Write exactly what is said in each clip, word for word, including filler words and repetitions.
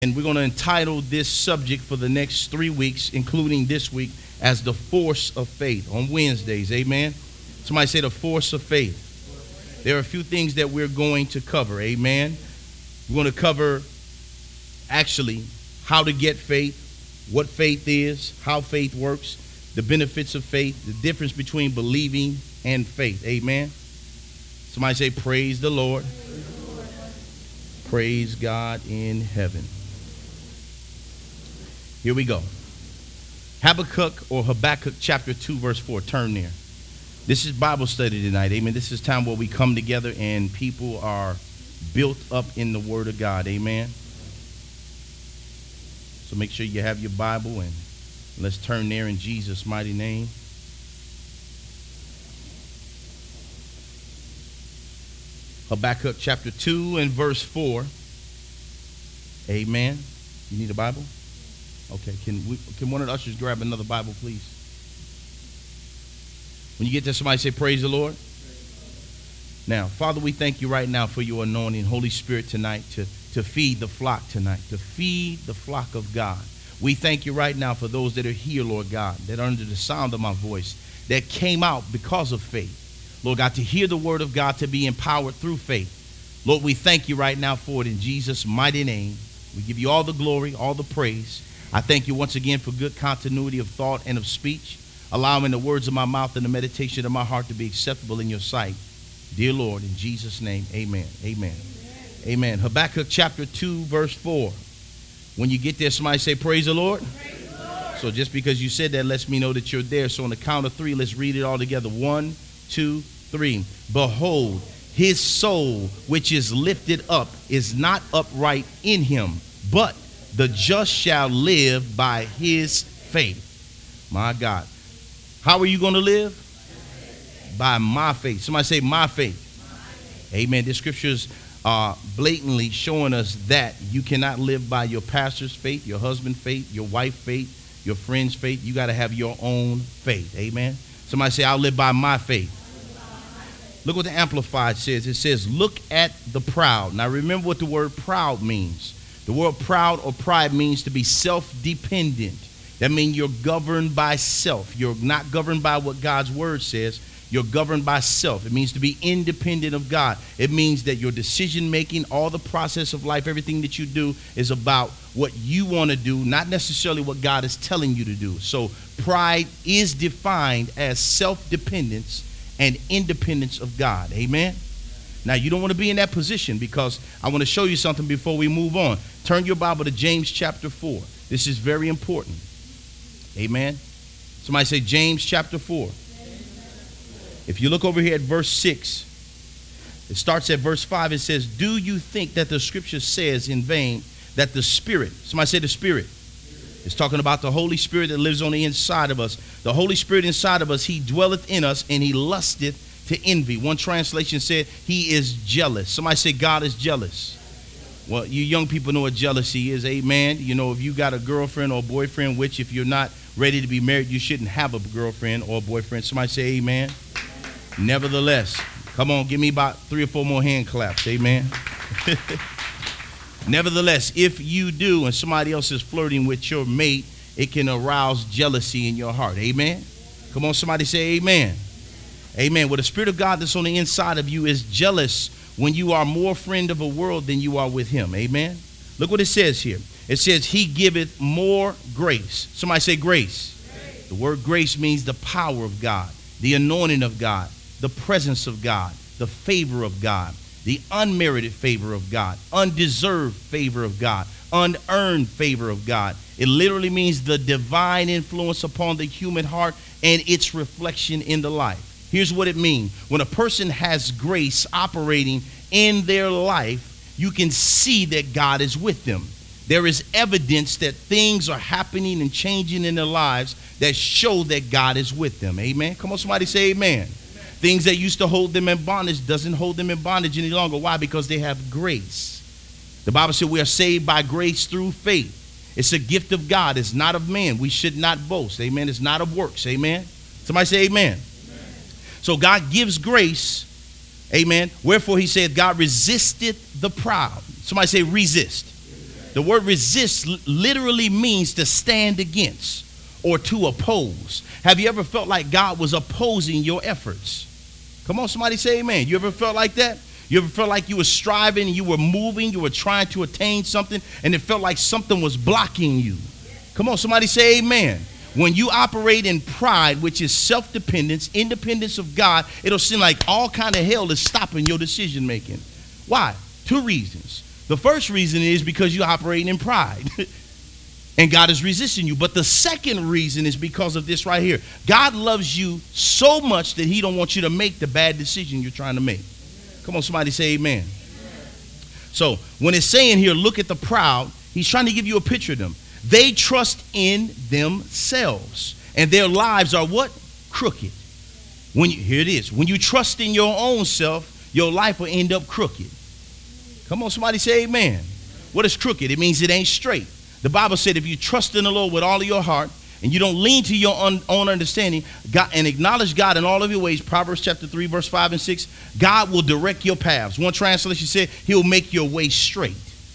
And we're going to entitle this subject for the next three weeks, including this week, as the force of faith on Wednesdays. Amen. Somebody say the force of faith. There are a few things that we're going to cover. Amen. We're going to cover actually how to get faith, what faith is, how faith works, the benefits of faith, the difference between believing and faith. Amen. Somebody say, praise the Lord. Praise the Lord. Praise God in heaven. Here we go. Habakkuk or Habakkuk chapter two, verse four. Turn there. This is Bible study tonight. Amen. This is time where we come together and people are built up in the Word of God. Amen. So make sure you have your Bible and let's turn there in Jesus' mighty name. Habakkuk chapter two and verse four. Amen. You need a Bible? Okay, can we, can one of the ushers grab another Bible, please? When you get there, somebody say, praise the Lord. Now, Father, we thank you right now for your anointing, Holy Spirit, tonight to, to feed the flock tonight, to feed the flock of God. We thank you right now for those that are here, Lord God, that are under the sound of my voice, that came out because of faith. Lord God, to hear the word of God, to be empowered through faith. Lord, we thank you right now for it in Jesus' mighty name. We give you all the glory, all the praise. I thank you once again for good continuity of thought and of speech, allowing the words of my mouth and the meditation of my heart to be acceptable in your sight. Dear Lord, in Jesus' name, amen. Amen. Amen. Amen. Habakkuk chapter two, verse four. When you get there, somebody say, praise the Lord. Praise the Lord. So just because you said that lets me know that you're there. So on the count of three, let's read it all together. One, two, three. Behold, his soul, which is lifted up, is not upright in him, but the just shall live by his faith. My God. How are you going to live? By my faith. Somebody say my faith. My faith. Amen. The scriptures are blatantly showing us that you cannot live by your pastor's faith, your husband's faith, your wife's faith, your friend's faith. You got to have your own faith. Amen. Somebody say, I'll live by my faith. Look what the Amplified says. It says, look at the proud. Now remember what the word proud means. The word proud or pride means to be self-dependent. That means you're governed by self. You're not governed by what God's word says. You're governed by self. It means to be independent of God. It means that your decision-making, all the process of life, everything that you do is about what you want to do, not necessarily what God is telling you to do. So pride is defined as self-dependence and independence of God. Amen? Now, you don't want to be in that position because I want to show you something before we move on. Turn your Bible to James chapter four. This is very important. Amen. Somebody say James chapter four. If you look over here at verse six, it starts at verse five. It says, do you think that the scripture says in vain that the Spirit, somebody say the Spirit. It's talking about the Holy Spirit that lives on the inside of us. The Holy Spirit inside of us, he dwelleth in us and he lusteth to envy. One translation said he is jealous. Somebody say God is jealous. Well, you young people know what jealousy is. Amen. You know, if you got a girlfriend or a boyfriend, which if you're not ready to be married, you shouldn't have a girlfriend or a boyfriend. Somebody say amen. Nevertheless, come on, give me about three or four more hand claps. Amen. Nevertheless, if you do and somebody else is flirting with your mate, it can arouse jealousy in your heart. Amen. Come on, somebody say amen. Amen. Well, the Spirit of God that's on the inside of you is jealous when you are more friend of a world than you are with him. Amen. Look what it says here. It says he giveth more grace. Somebody say grace. Grace. The word grace means the power of God, the anointing of God, the presence of God, the favor of God, the unmerited favor of God, undeserved favor of God, unearned favor of God. It literally means the divine influence upon the human heart and its reflection in the life. Here's what it means. When a person has grace operating in their life, you can see that God is with them. There is evidence that things are happening and changing in their lives that show that God is with them. Amen. Come on, somebody say amen. Amen. Things that used to hold them in bondage doesn't hold them in bondage any longer. Why? Because they have grace. The Bible said we are saved by grace through faith. It's a gift of God. It's not of man. We should not boast. Amen. It's not of works. Amen. Somebody say amen. So God gives grace, amen. Wherefore he said, God resisteth the proud. Somebody say resist. The word resist literally means to stand against or to oppose. Have you ever felt like God was opposing your efforts? Come on, somebody say amen. You ever felt like that? You ever felt like you were striving, you were moving, you were trying to attain something, and it felt like something was blocking you? Come on, somebody say amen. When you operate in pride, which is self-dependence, independence of God, it'll seem like all kind of hell is stopping your decision making. Why? Two reasons. The first reason is because you're operating in pride and God is resisting you. But the second reason is because of this right here. God loves you so much that he don't want you to make the bad decision you're trying to make. Come on, somebody say amen. So when it's saying here, look at the proud, he's trying to give you a picture of them. They trust in themselves, and their lives are what? Crooked. When you, here it is. When you trust in your own self, your life will end up crooked. Come on, somebody say amen. What is crooked? It means it ain't straight. The Bible said if you trust in the Lord with all of your heart and you don't lean to your own, own understanding God, and acknowledge God in all of your ways, Proverbs chapter three, verse five and six, God will direct your paths. One translation said he'll make your way straight.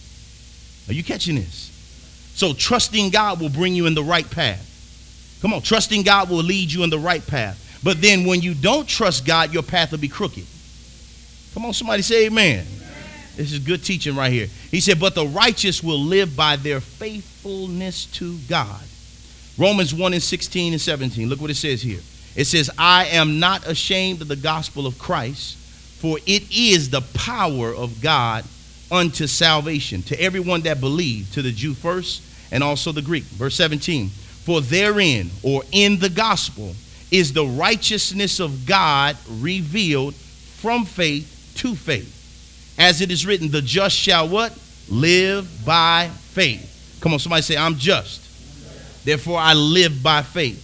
Are you catching this? So trusting God will bring you in the right path. Come on, trusting God will lead you in the right path. But then when you don't trust God, your path will be crooked. Come on, somebody say amen. Amen. This is good teaching right here. He said, but the righteous will live by their faithfulness to God. Romans one and sixteen and seventeen. Look what it says here. It says, I am not ashamed of the gospel of Christ, for it is the power of God unto salvation, to everyone that believe, to the Jew first, and also the Greek. Verse seventeen, for therein, or in the gospel, is the righteousness of God revealed from faith to faith. As it is written, the just shall what? Live by faith. Come on, somebody say, I'm just. Therefore, I live by faith.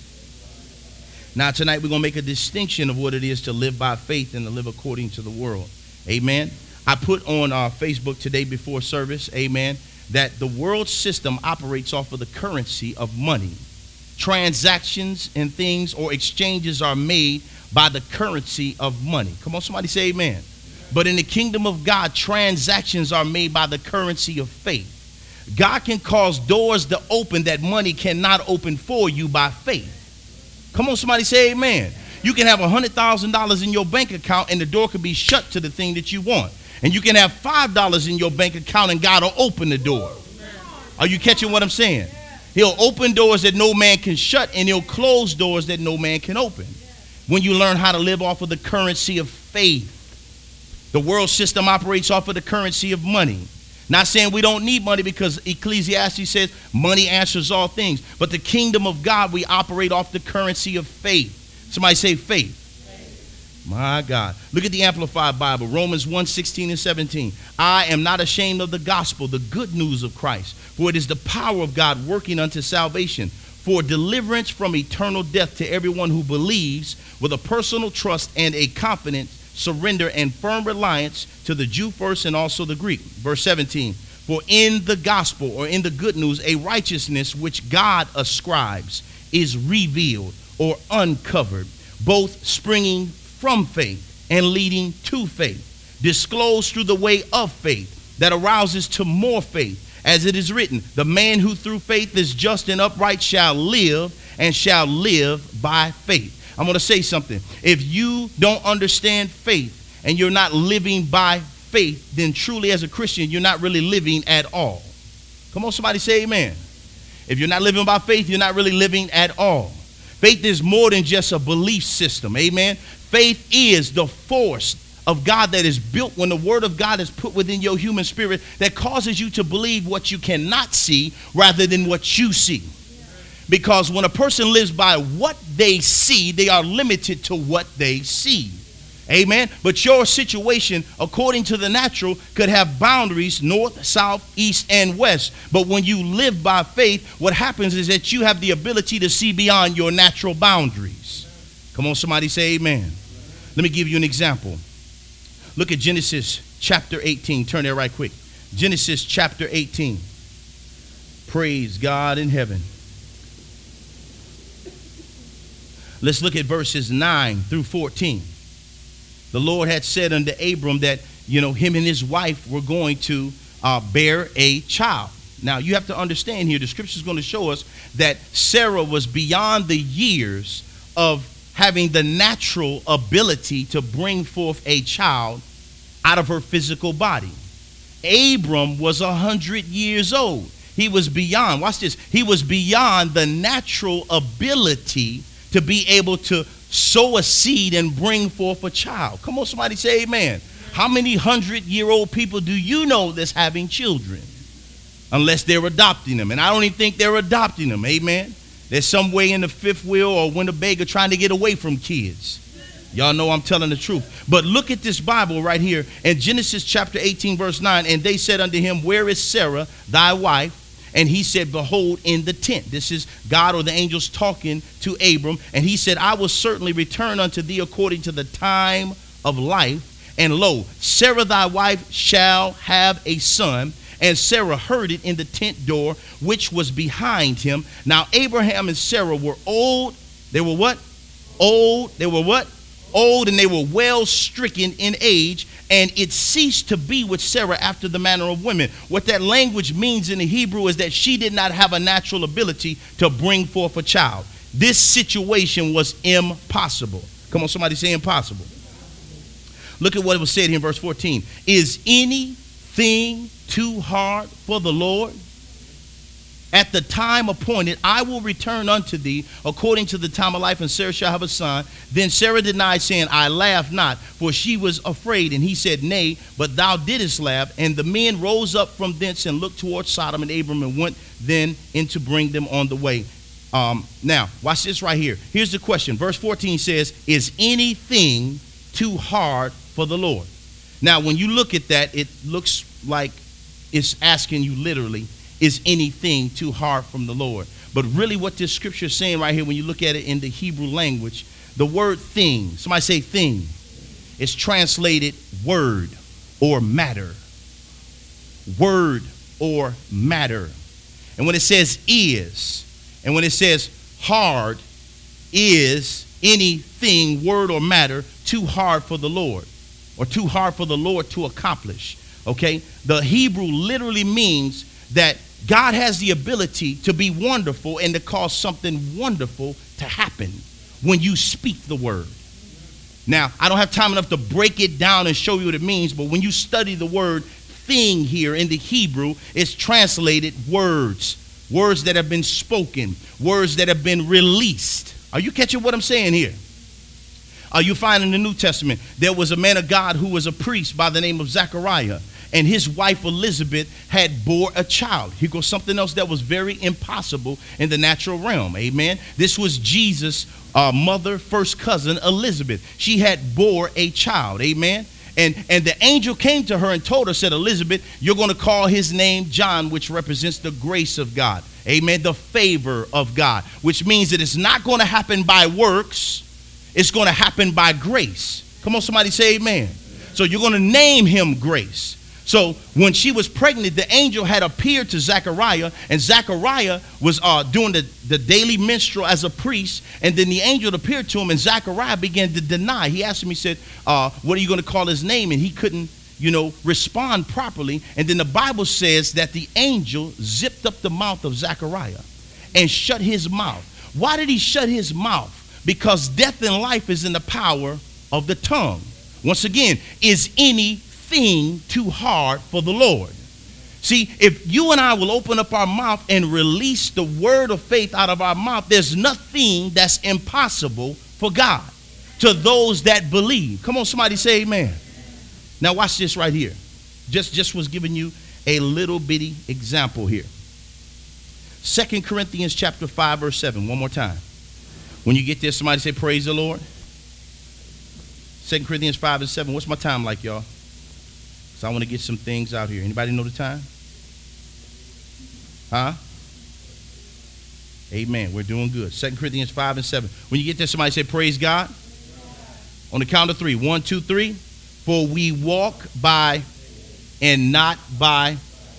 Now, tonight we're going to make a distinction of what it is to live by faith and to live according to the world. Amen. I put on our Facebook today before service, amen, that the world system operates off of the currency of money. Transactions and things or exchanges are made by the currency of money. Come on, somebody say amen. But in the kingdom of God, transactions are made by the currency of faith. God can cause doors to open that money cannot open for you by faith. Come on, somebody say amen. You can have one hundred thousand dollars in your bank account and the door can be shut to the thing that you want. And you can have five dollars in your bank account and God will open the door. Are you catching what I'm saying? He'll open doors that no man can shut, and he'll close doors that no man can open. When you learn how to live off of the currency of faith. The world system operates off of the currency of money. Not saying we don't need money, because Ecclesiastes says money answers all things. But the kingdom of God, we operate off the currency of faith. Somebody say faith. Faith. My God. Look at the Amplified Bible, Romans one, sixteen and seventeen. I am not ashamed of the gospel, the good news of Christ. For it is the power of God working unto salvation, for deliverance from eternal death to everyone who believes, with a personal trust and a confident surrender and firm reliance to the Jew first and also the Greek. Verse seventeen, for in the gospel, or in the good news, a righteousness which God ascribes is revealed or uncovered, both springing from faith and leading to faith, disclosed through the way of faith that arouses to more faith. As it is written, the man who through faith is just and upright shall live, and shall live by faith. I'm going to say something. If you don't understand faith and you're not living by faith, then truly as a Christian, you're not really living at all. Come on, somebody say amen. If you're not living by faith, you're not really living at all. Faith is more than just a belief system. Amen. Faith is the force of God that is built when the word of God is put within your human spirit, that causes you to believe what you cannot see rather than what you see. Because when a person lives by what they see, they are limited to what they see. Amen. But your situation, according to the natural, could have boundaries north, south, east, and west. But when you live by faith, what happens is that you have the ability to see beyond your natural boundaries. Come on, somebody say amen. Let me give you an example. Look at Genesis chapter eighteen. Turn there right quick. Genesis chapter eighteen. Praise God in heaven. Let's look at verses nine through fourteen. The Lord had said unto Abram that, you know, him and his wife were going to uh, bear a child. Now, you have to understand here, the scripture is going to show us that Sarah was beyond the years of having the natural ability to bring forth a child out of her physical body. Abram was one hundred years old. He was beyond, watch this, he was beyond the natural ability to be able to sow a seed and bring forth a child. Come on, somebody say amen. How many hundred-year-old people do you know that's having children? Unless they're adopting them. And I don't even think they're adopting them, amen. There's some way in the fifth wheel or Winnebago trying to get away from kids. Y'all know I'm telling the truth. But look at this Bible right here in Genesis chapter eighteen, verse nine. And they said unto him, where is Sarah, thy wife? And he said, behold, in the tent. This is God or the angels talking to Abram. And he said, I will certainly return unto thee according to the time of life. And lo, Sarah thy wife shall have a son. And Sarah heard it in the tent door, which was behind him. Now Abraham and Sarah were old. They were what? Old. They were what? Old, and they were well stricken in age, and it ceased to be with Sarah after the manner of women. What that language means in the Hebrew is that she did not have a natural ability to bring forth a child. This situation was impossible. Come on, somebody say impossible. Look at what was said here in verse fourteen. Is anything too hard for the Lord? At the time appointed, I will return unto thee according to the time of life, and Sarah shall have a son. Then Sarah denied, saying, I laugh not, for she was afraid. And he said, nay, but thou didst laugh. And the men rose up from thence and looked towards Sodom and Abram, and went then in to bring them on the way. Um, now, watch this right here. Here's the question. Verse fourteen says, is anything too hard for the Lord? Now, when you look at that, it looks like it's asking you literally, is anything too hard from the Lord? But really what this scripture is saying right here, when you look at it in the Hebrew language, the word thing, somebody say thing, is translated word or matter. Word or matter. And when it says is, and when it says hard, is anything, word or matter, too hard for the Lord, or too hard for the Lord to accomplish. Okay? The Hebrew literally means that God has the ability to be wonderful and to cause something wonderful to happen when you speak the word. Now, I don't have time enough to break it down and show you what it means, but when you study the word thing here in the Hebrew, it's translated words, words that have been spoken, words that have been released. Are you catching what I'm saying here? Uh, you find in the New Testament, there was a man of God who was a priest by the name of Zechariah. And his wife Elizabeth had bore a child. Here goes something else that was very impossible in the natural realm. Amen. This was Jesus' uh, mother, first cousin, Elizabeth. She had bore a child. Amen. And, and the angel came to her and told her, said, Elizabeth, you're going to call his name John, which represents the grace of God. Amen. The favor of God, which means that it's not going to happen by works. It's going to happen by grace. Come on, somebody say amen. So you're going to name him Grace. So when she was pregnant, the angel had appeared to Zechariah, and Zechariah was uh, doing the, the daily minstrel as a priest. And then the angel appeared to him, and Zechariah began to deny. He asked him, he said, uh, what are you going to call his name? And he couldn't, you know, respond properly. And then the Bible says that the angel zipped up the mouth of Zechariah and shut his mouth. Why did he shut his mouth? Because death and life is in the power of the tongue. Once again, is any thing too hard for the Lord? See, if you and I will open up our mouth and release the word of faith out of our mouth, there's nothing that's impossible for God to those that believe. Come on, somebody say amen. Now watch this right here. Just, just was giving you a little bitty example here. Second Corinthians chapter five, verse seven. One more time. When you get there, somebody say praise the Lord. Second Corinthians five and seven. What's my time like, y'all? So I want to get some things out here. Anybody know the time? Huh? Amen. We're doing good. Second Corinthians five and seven. When you get there, somebody say, praise God. On the count of three. One, two, three. For we walk by and not by.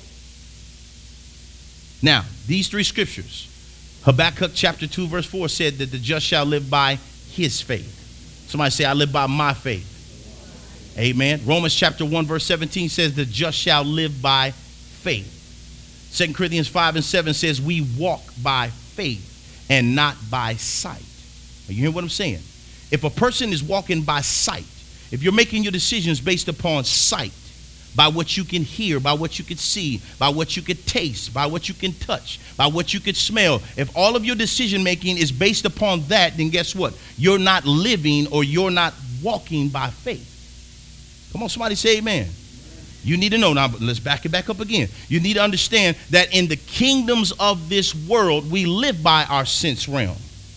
Now, these three scriptures. Habakkuk chapter two, verse four said that the just shall live by his faith. Somebody say, I live by my faith. Amen. Romans chapter one, verse seventeen says the just shall live by faith. Second Corinthians five and seven says we walk by faith and not by sight. Are you hearing what I'm saying? If a person is walking by sight, if you're making your decisions based upon sight, by what you can hear, by what you can see, by what you can taste, by what you can touch, by what you can smell. If all of your decision making is based upon that, then guess what? You're not living or you're not walking by faith. Come on, somebody say amen. You need to know now, but let's back it back up again. You need to understand that in the kingdoms of this world, we live by our sense realm.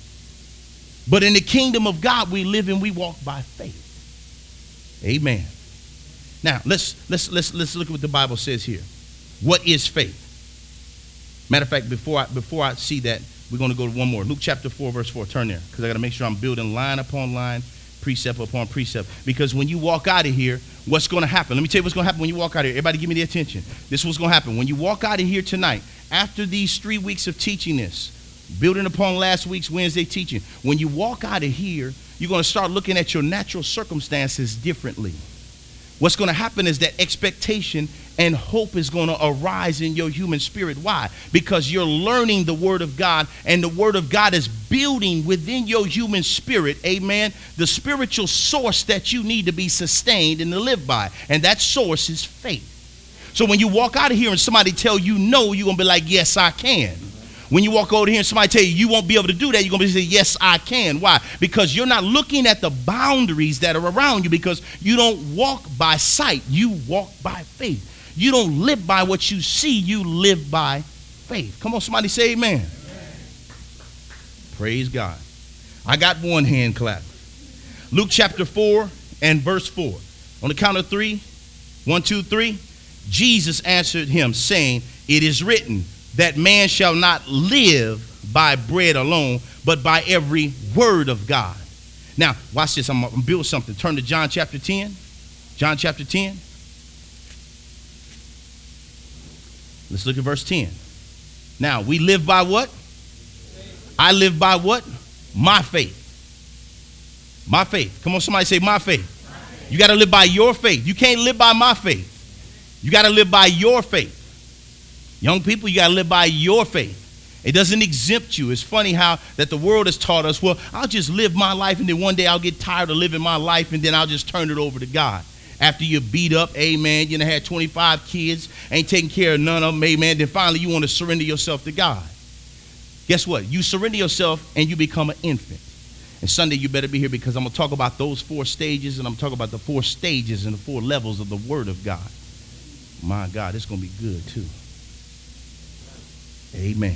But in the kingdom of God, we live and we walk by faith. Amen. Now, let's let's let's let's look at what the Bible says here. What is faith? Matter of fact, before I before I see that, we're going to go to one more. Luke chapter four, verse four. Turn there, because I got to make sure I'm building line upon line, precept upon precept. Because when you walk out of here, what's going to happen? Let me tell you what's going to happen when you walk out of here. Everybody give me the attention. This is what's going to happen. When you walk out of here tonight, after these three weeks of teaching this, building upon last week's Wednesday teaching, when you walk out of here, you're going to start looking at your natural circumstances differently. What's going to happen is that expectation and hope is going to arise in your human spirit. Why? Because you're learning the word of God, and the word of God is building within your human spirit, amen, the spiritual source that you need to be sustained and to live by. And that source is faith. So when you walk out of here and somebody tell you no, you're going to be like, yes, I can. When you walk over here and somebody tell you you won't be able to do that, you're going to be saying, yes, I can. Why? Because you're not looking at the boundaries that are around you, because you don't walk by sight. You walk by faith. You don't live by what you see. You live by faith. Come on, somebody say amen. Amen. Praise God. I got one hand clap. Luke chapter four and verse four. On the count of three, one, two, three, Jesus answered him, saying, it is written, that man shall not live by bread alone, but by every word of God. Now, watch this. I'm going to build something. Turn to John chapter ten. John chapter ten. Let's look at verse ten. Now, we live by what? I live by what? My faith. My faith. Come on, somebody say my faith. My faith. You got to live by your faith. You can't live by my faith. You got to live by your faith. Young people, you got to live by your faith. It doesn't exempt you. It's funny how that the world has taught us, well, I'll just live my life, and then one day I'll get tired of living my life, and then I'll just turn it over to God. After you're beat up, amen, you done had twenty-five kids, ain't taking care of none of them, amen, then finally you want to surrender yourself to God. Guess what? You surrender yourself and you become an infant. And Sunday you better be here, because I'm going to talk about those four stages, and I'm talking about the four stages and the four levels of the Word of God. My God, it's going to be good too. Amen.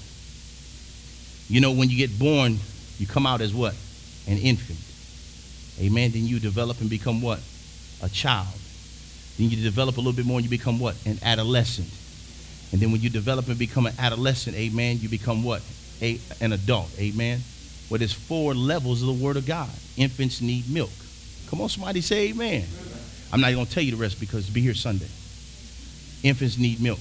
You know, when you get born, you come out as what? An infant. Amen. Then you develop and become what? A child. Then you develop a little bit more and you become what? An adolescent. And then when you develop and become an adolescent, amen, you become what? A, an adult. Amen. Well, there's four levels of the Word of God. Infants need milk. Come on, somebody say amen. I'm not going to tell you the rest, because be here Sunday. Infants need milk.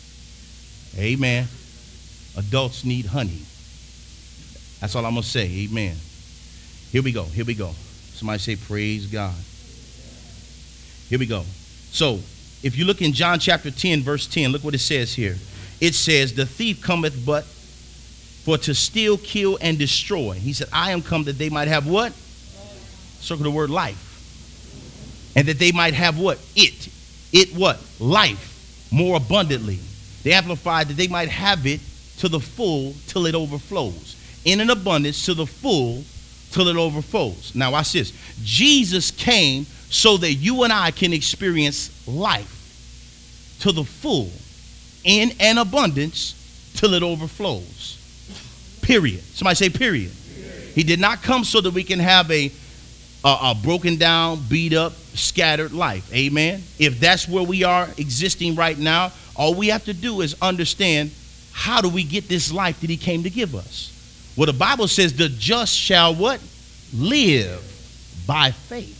Amen. Adults need honey. That's all I'm going to say. Amen. Here we go. Here we go. Somebody say praise God. Here we go. So if you look in John chapter ten, verse ten, look what it says here. It says, the thief cometh but for to steal, kill, and destroy. He said, I am come that they might have what? Circle the word life. And that they might have what? It. It what? Life. More abundantly. They amplified that they might have it to the full till it overflows. In an abundance to the full till it overflows. Now watch this. Jesus came so that you and I can experience life to the full in an abundance till it overflows. Period. Somebody say period. Period. He did not come so that we can have a, a, a broken down, beat up, scattered life. Amen. If that's where we are existing right now, all we have to do is understand, how do we get this life that he came to give us? Well, the Bible says the just shall what? Live by faith.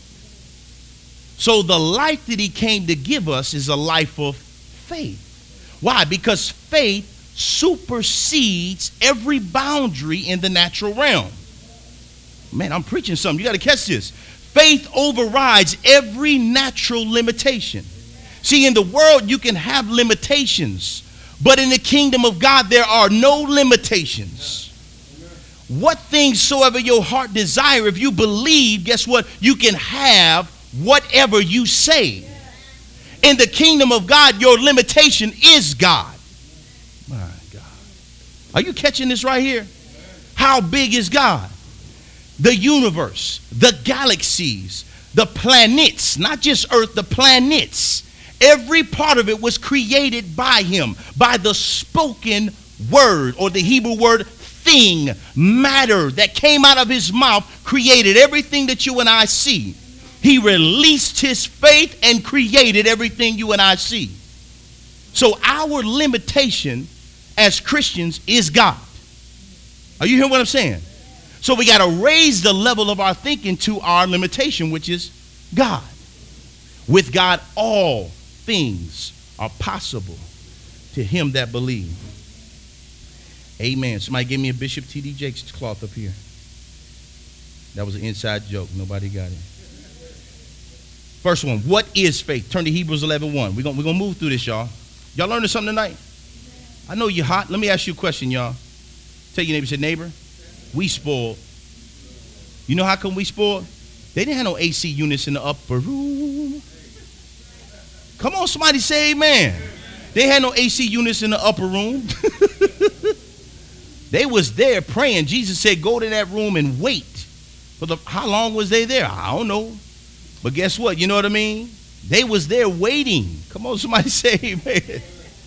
So the life that he came to give us is a life of faith. Why? Because faith supersedes every boundary in the natural realm. Man, I'm preaching something. You got to catch this. Faith overrides every natural limitation. See, in the world, you can have limitations, But in the kingdom of God, there are no limitations. What things soever your heart desire, if you believe, guess what? You can have whatever you say. In the kingdom of God, your limitation is God. My God. Are you catching this right here? How big is God? The universe, the galaxies, the planets, not just Earth, the planets. Every part of it was created by him, by the spoken word, or the Hebrew word thing, matter that came out of his mouth, created everything that you and I see. He released his faith and created everything you and I see. So our limitation as Christians is God. Are you hearing what I'm saying? So we got to raise the level of our thinking to our limitation, which is God. With God, all things are possible to him that believe. Amen. Somebody give me a Bishop T D Jakes cloth up here. That was an inside joke. Nobody got it. First one, what is faith? Turn to Hebrews eleven one. We're going we're gonna move through this, y'all. Y'all learning something tonight? I know you're hot. Let me ask you a question, y'all. Tell your neighbor, say, neighbor, we spoiled. You know how come we spoiled? They didn't have no A C units in the upper room. Come on, somebody say amen. They had no A C units in the upper room. They was there praying. Jesus said, go to that room and wait. For the, how long was they there? I don't know. But guess what? You know what I mean? They was there waiting. Come on, somebody say amen.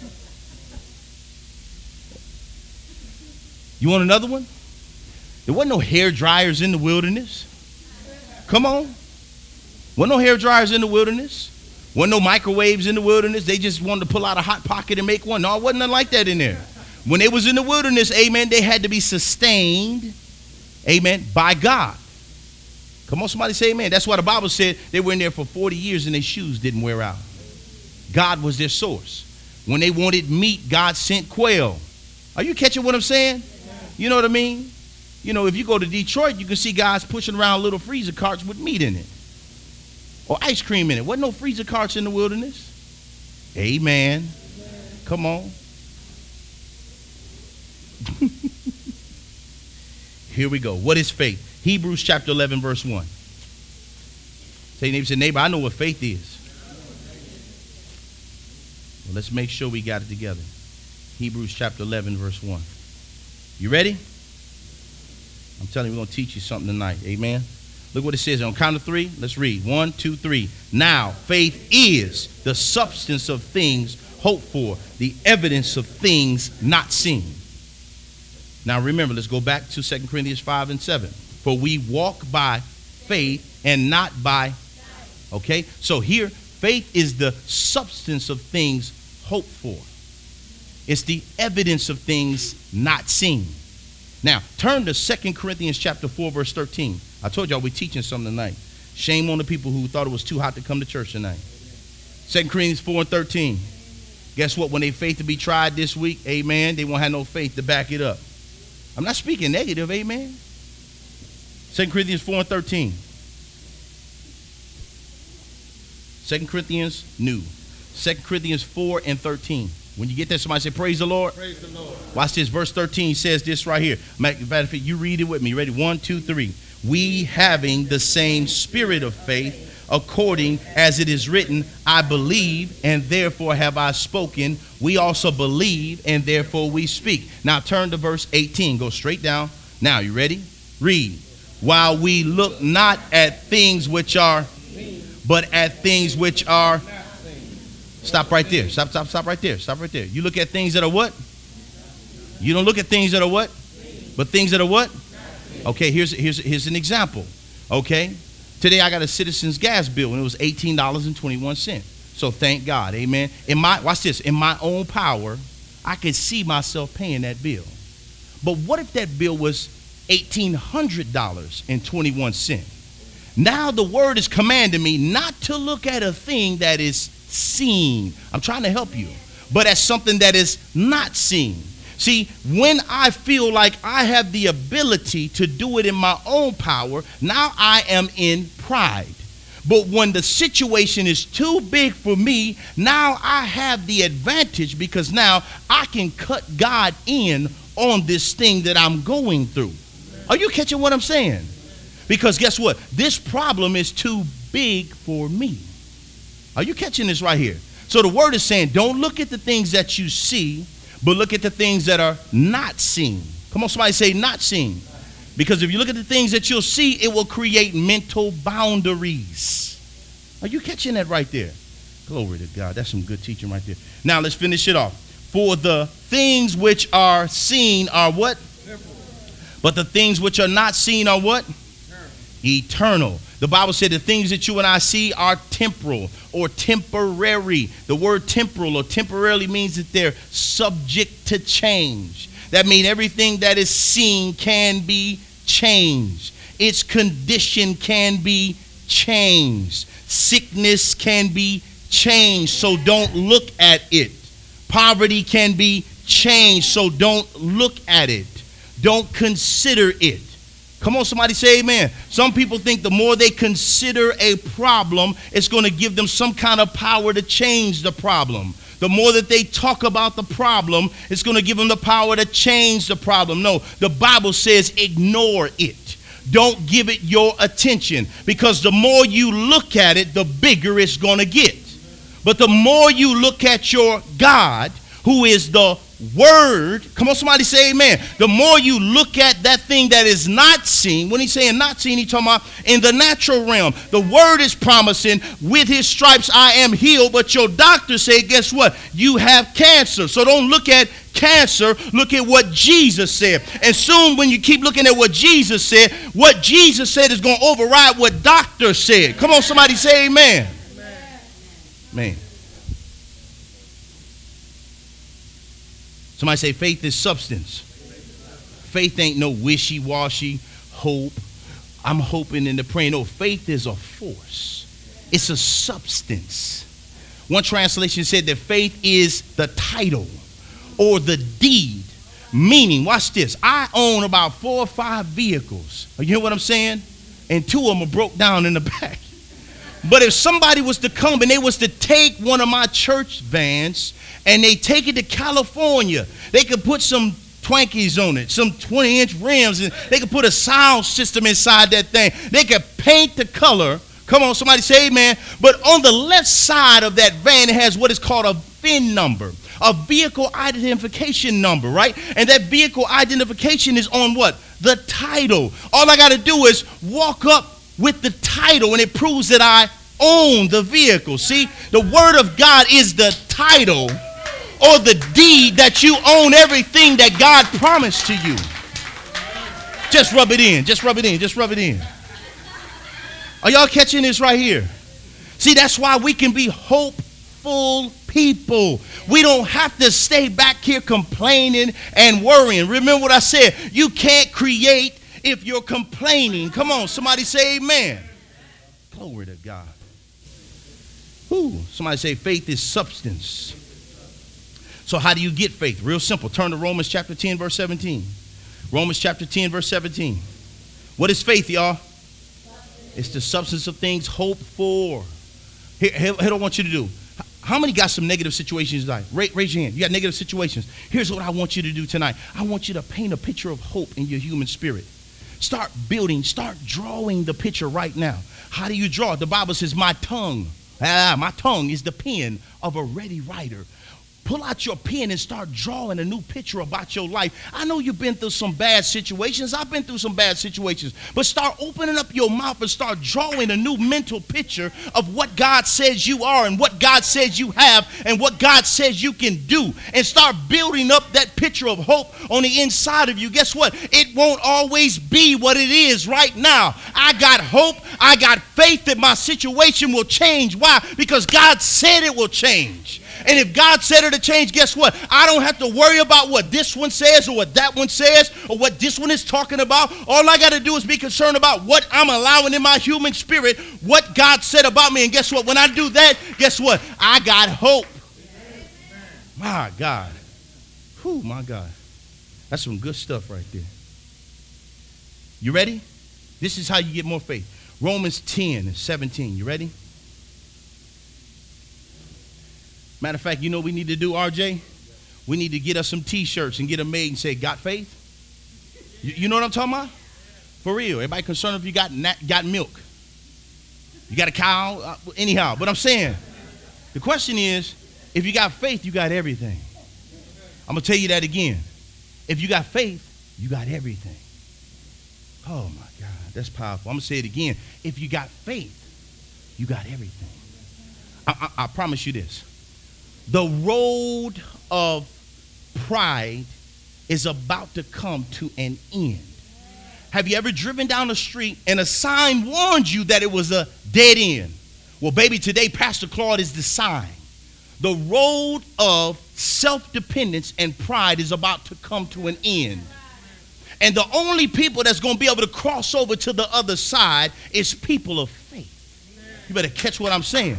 You want another one? There wasn't no hair dryers in the wilderness. Come on. Wasn't no hair dryers in the wilderness. Wasn't no microwaves in the wilderness. They just wanted to pull out a hot pocket and make one. No, it wasn't nothing like that in there. When they was in the wilderness, amen, they had to be sustained, amen, by God. Come on, somebody say amen. That's why the Bible said they were in there for forty years and their shoes didn't wear out. God was their source. When they wanted meat, God sent quail. Are you catching what I'm saying? You know what I mean? You know, if you go to Detroit, you can see guys pushing around little freezer carts with meat in it. Or ice cream in it. Wasn't no freezer carts in the wilderness. Amen. Come on. Here we go. What is faith? Hebrews chapter eleven, verse one. Say, neighbor, say, neighbor, I know what faith is. Well, let's make sure we got it together. Hebrews chapter eleven, verse one. You ready? I'm telling you, we're going to teach you something tonight. Amen. Look what it says. On count of three, let's read. One, two, three. Now, faith is the substance of things hoped for, the evidence of things not seen. Now, remember, let's go back to Second Corinthians five and seven. For we walk by faith and not by. Okay? So here, faith is the substance of things hoped for. It's the evidence of things not seen. Now, turn to Second Corinthians chapter four, verse thirteen. I told y'all we're teaching something tonight. Shame on the people who thought it was too hot to come to church tonight. Second Corinthians four and thirteen. Guess what? When they faith to be tried this week, amen, they won't have no faith to back it up. I'm not speaking negative, amen. Second Corinthians four and thirteen. Second Corinthians new. Second Corinthians four and thirteen. When you get there, somebody say, praise the Lord. Praise the Lord. Watch this. Verse thirteen says this right here. Matter of fact, you read it with me. Ready? One, two, three. We having the same spirit of faith, according as it is written, I believe, and therefore have I spoken. We also believe, and therefore we speak. Now turn to verse eighteen. Go straight down. Now, you ready? Read. While we look not at things which are, but at things which are. Stop right there. Stop, stop, stop right there. Stop right there. You look at things that are what? You don't look at things that are what? But things that are what? Okay, here's, here's, here's an example. Okay? Today I got a Citizens gas bill and it was eighteen dollars and twenty-one cents. So thank God. Amen. In my, watch this. In my own power, I could see myself paying that bill. But what if that bill was eighteen hundred dollars and twenty-one cents? Now the word is commanding me not to look at a thing that is seen. I'm trying to help you. But as something that is not seen. See, when I feel like I have the ability to do it in my own power, now I am in pride. But when the situation is too big for me, now I have the advantage because now I can cut God in on this thing that I'm going through. Are you catching what I'm saying? Because guess what? This problem is too big for me. Are you catching this right here? So the word is saying, don't look at the things that you see, but look at the things that are not seen. Come on, somebody say not seen. Because if you look at the things that you'll see, it will create mental boundaries. Are you catching that right there? Glory to God. That's some good teaching right there. Now let's finish it off. For the things which are seen are what? Temporal. But the things which are not seen are what? Eternal. Eternal. The Bible said the things that you and I see are temporal or temporary. The word temporal or temporarily means that they're subject to change. That means everything that is seen can be changed. Its condition can be changed. Sickness can be changed, so don't look at it. Poverty can be changed, so don't look at it. Don't consider it. Come on, somebody say amen. Some people think the more they consider a problem, it's going to give them some kind of power to change the problem. The more that they talk about the problem, it's going to give them the power to change the problem. No, the Bible says ignore it. Don't give it your attention, because the more you look at it, the bigger it's going to get. But the more you look at your God, who is the Word, come on, somebody say amen. The more you look at that thing that is not seen, when he's saying not seen, he's talking about in the natural realm. The Word is promising, with his stripes I am healed, but your doctor said, guess what? You have cancer. So don't look at cancer, look at what Jesus said. And soon when you keep looking at what Jesus said, what Jesus said is going to override what doctor said. Come on, somebody say amen. Amen. Man. Somebody say faith is substance. Faith ain't no wishy-washy hope. I'm hoping and praying. No, faith is a force. It's a substance. One translation said that faith is the title or the deed. Meaning, watch this. I own about four or five vehicles. You hear what I'm saying? And two of them are broke down in the back. But if somebody was to come and they was to take one of my church vans and they take it to California, they could put some Twinkies on it, some twenty inch rims, and they could put a sound system inside that thing. They could paint the color. Come on, somebody say amen. But on the left side of that van, it has what is called a V I N number, a vehicle identification number, right? And that vehicle identification is on what? The title. All I got to do is walk up with the title, and it proves that I own the vehicle. See, the Word of God is the title or the deed that you own everything that God promised to you. Just rub it in. Just rub it in. Just rub it in. Are y'all catching this right here? See, that's why we can be hopeful people. We don't have to stay back here complaining and worrying. Remember what I said. You can't create if you're complaining. Come on, somebody say amen. Glory to God. Ooh, somebody say faith is substance. So how do you get faith? Real simple. Turn to Romans chapter ten, verse seventeen. Romans chapter ten, verse seventeen. What is faith, y'all? It's the substance of things hoped for. Here, here, here I want you to do. How many got some negative situations tonight? Raise, raise your hand. You got negative situations. Here's what I want you to do tonight. I want you to paint a picture of hope in your human spirit. Start building, start drawing the picture right now. How do you draw? The Bible says my tongue, ah, my tongue is the pen of a ready writer. Pull out your pen and start drawing a new picture about your life. I know you've been through some bad situations. I've been through some bad situations. But start opening up your mouth and start drawing a new mental picture of what God says you are and what God says you have and what God says you can do. And start building up that picture of hope on the inside of you. Guess what? It won't always be what it is right now. I got hope. I got faith that my situation will change. Why? Because God said it will change. And if God said it to change, guess what? I don't have to worry about what this one says or what that one says or what this one is talking about. All I got to do is be concerned about what I'm allowing in my human spirit, what God said about me. And guess what? When I do that, guess what? I got hope. My God. Whew, my God. That's some good stuff right there. You ready? This is how you get more faith. Romans ten and seventeen. You ready? Matter of fact, you know what we need to do, R J? We need to get us some T-shirts and get them made and say, got faith? You, you know what I'm talking about? For real. Everybody concerned if you got nat, got milk. You got a cow? Uh, anyhow, but I'm saying, the question is, if you got faith, you got everything. I'm going to tell you that again. If you got faith, you got everything. Oh, my God. That's powerful. I'm going to say it again. If you got faith, you got everything. I, I, I promise you this. The road of pride is about to come to an end. Have you ever driven down the street and a sign warned you that it was a dead end? Well, baby, today Pastor Claude is the sign. The road of self-dependence and pride is about to come to an end. And the only people that's going to be able to cross over to the other side is people of faith. You better catch what I'm saying.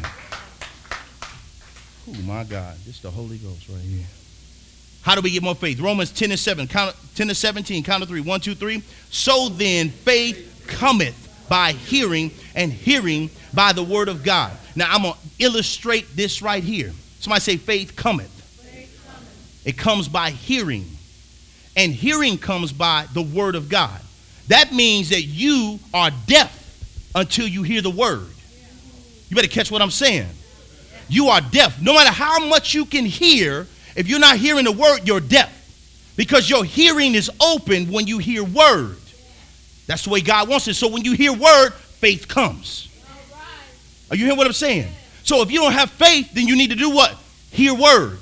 Oh, my God. This is the Holy Ghost right here. How do we get more faith? Romans ten and seven, count, ten and seventeen, count to three. One, two, three. So then faith cometh by hearing, and hearing by the word of God. Now I'm going to illustrate this right here. Somebody say faith cometh. Faith cometh. It comes by hearing. And hearing comes by the word of God. That means that you are deaf until you hear the word. You better catch what I'm saying. You are deaf. No matter how much you can hear, if you're not hearing the word, you're deaf. Because your hearing is open when you hear word. That's the way God wants it. So when you hear word, faith comes. Are you hearing what I'm saying? So if you don't have faith, then you need to do what? Hear word.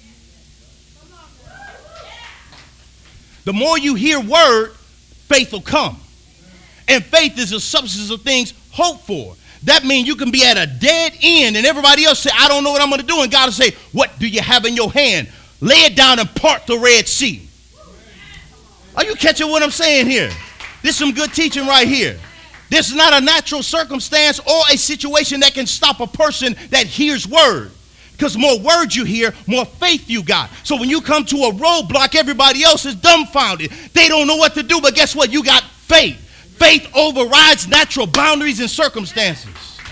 The more you hear word, faith will come. And faith is the substance of things hoped for. That means you can be at a dead end and everybody else say, I don't know what I'm going to do. And God will say, what do you have in your hand? Lay it down and part the Red Sea. Are you catching what I'm saying here? This is some good teaching right here. This is not a natural circumstance or a situation that can stop a person that hears word. Because more words you hear, more faith you got. So when you come to a roadblock, everybody else is dumbfounded. They don't know what to do, but guess what? You got faith. Faith overrides natural boundaries and circumstances.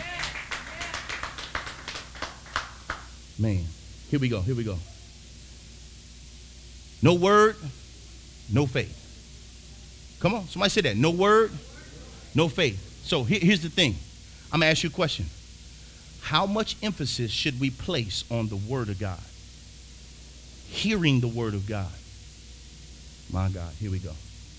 Man, here we go, here we go. No word, no faith. Come on, somebody say that. No word, no faith. So here, here's the thing. I'm going to ask you a question. How much emphasis should we place on the word of God? Hearing the word of God. My God, here we go.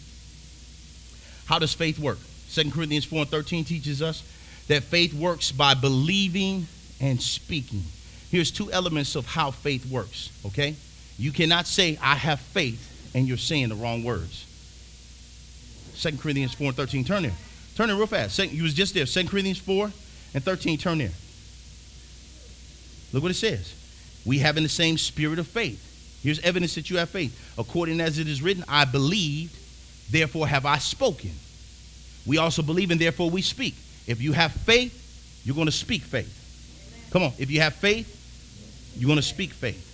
How does faith work? Second Corinthians four and thirteen teaches us that faith works by believing and speaking. Here's two elements of how faith works, okay? You cannot say, I have faith, and you're saying the wrong words. Second Corinthians four and thirteen, turn there. Turn there real fast. Second, you was just there. Second Corinthians four and thirteen, turn there. Look what it says. We have in the same spirit of faith. Here's evidence that you have faith. According as it is written, I believed, therefore have I spoken. We also believe and therefore we speak. If you have faith, you're going to speak faith. Come on. If you have faith, you're going to speak faith.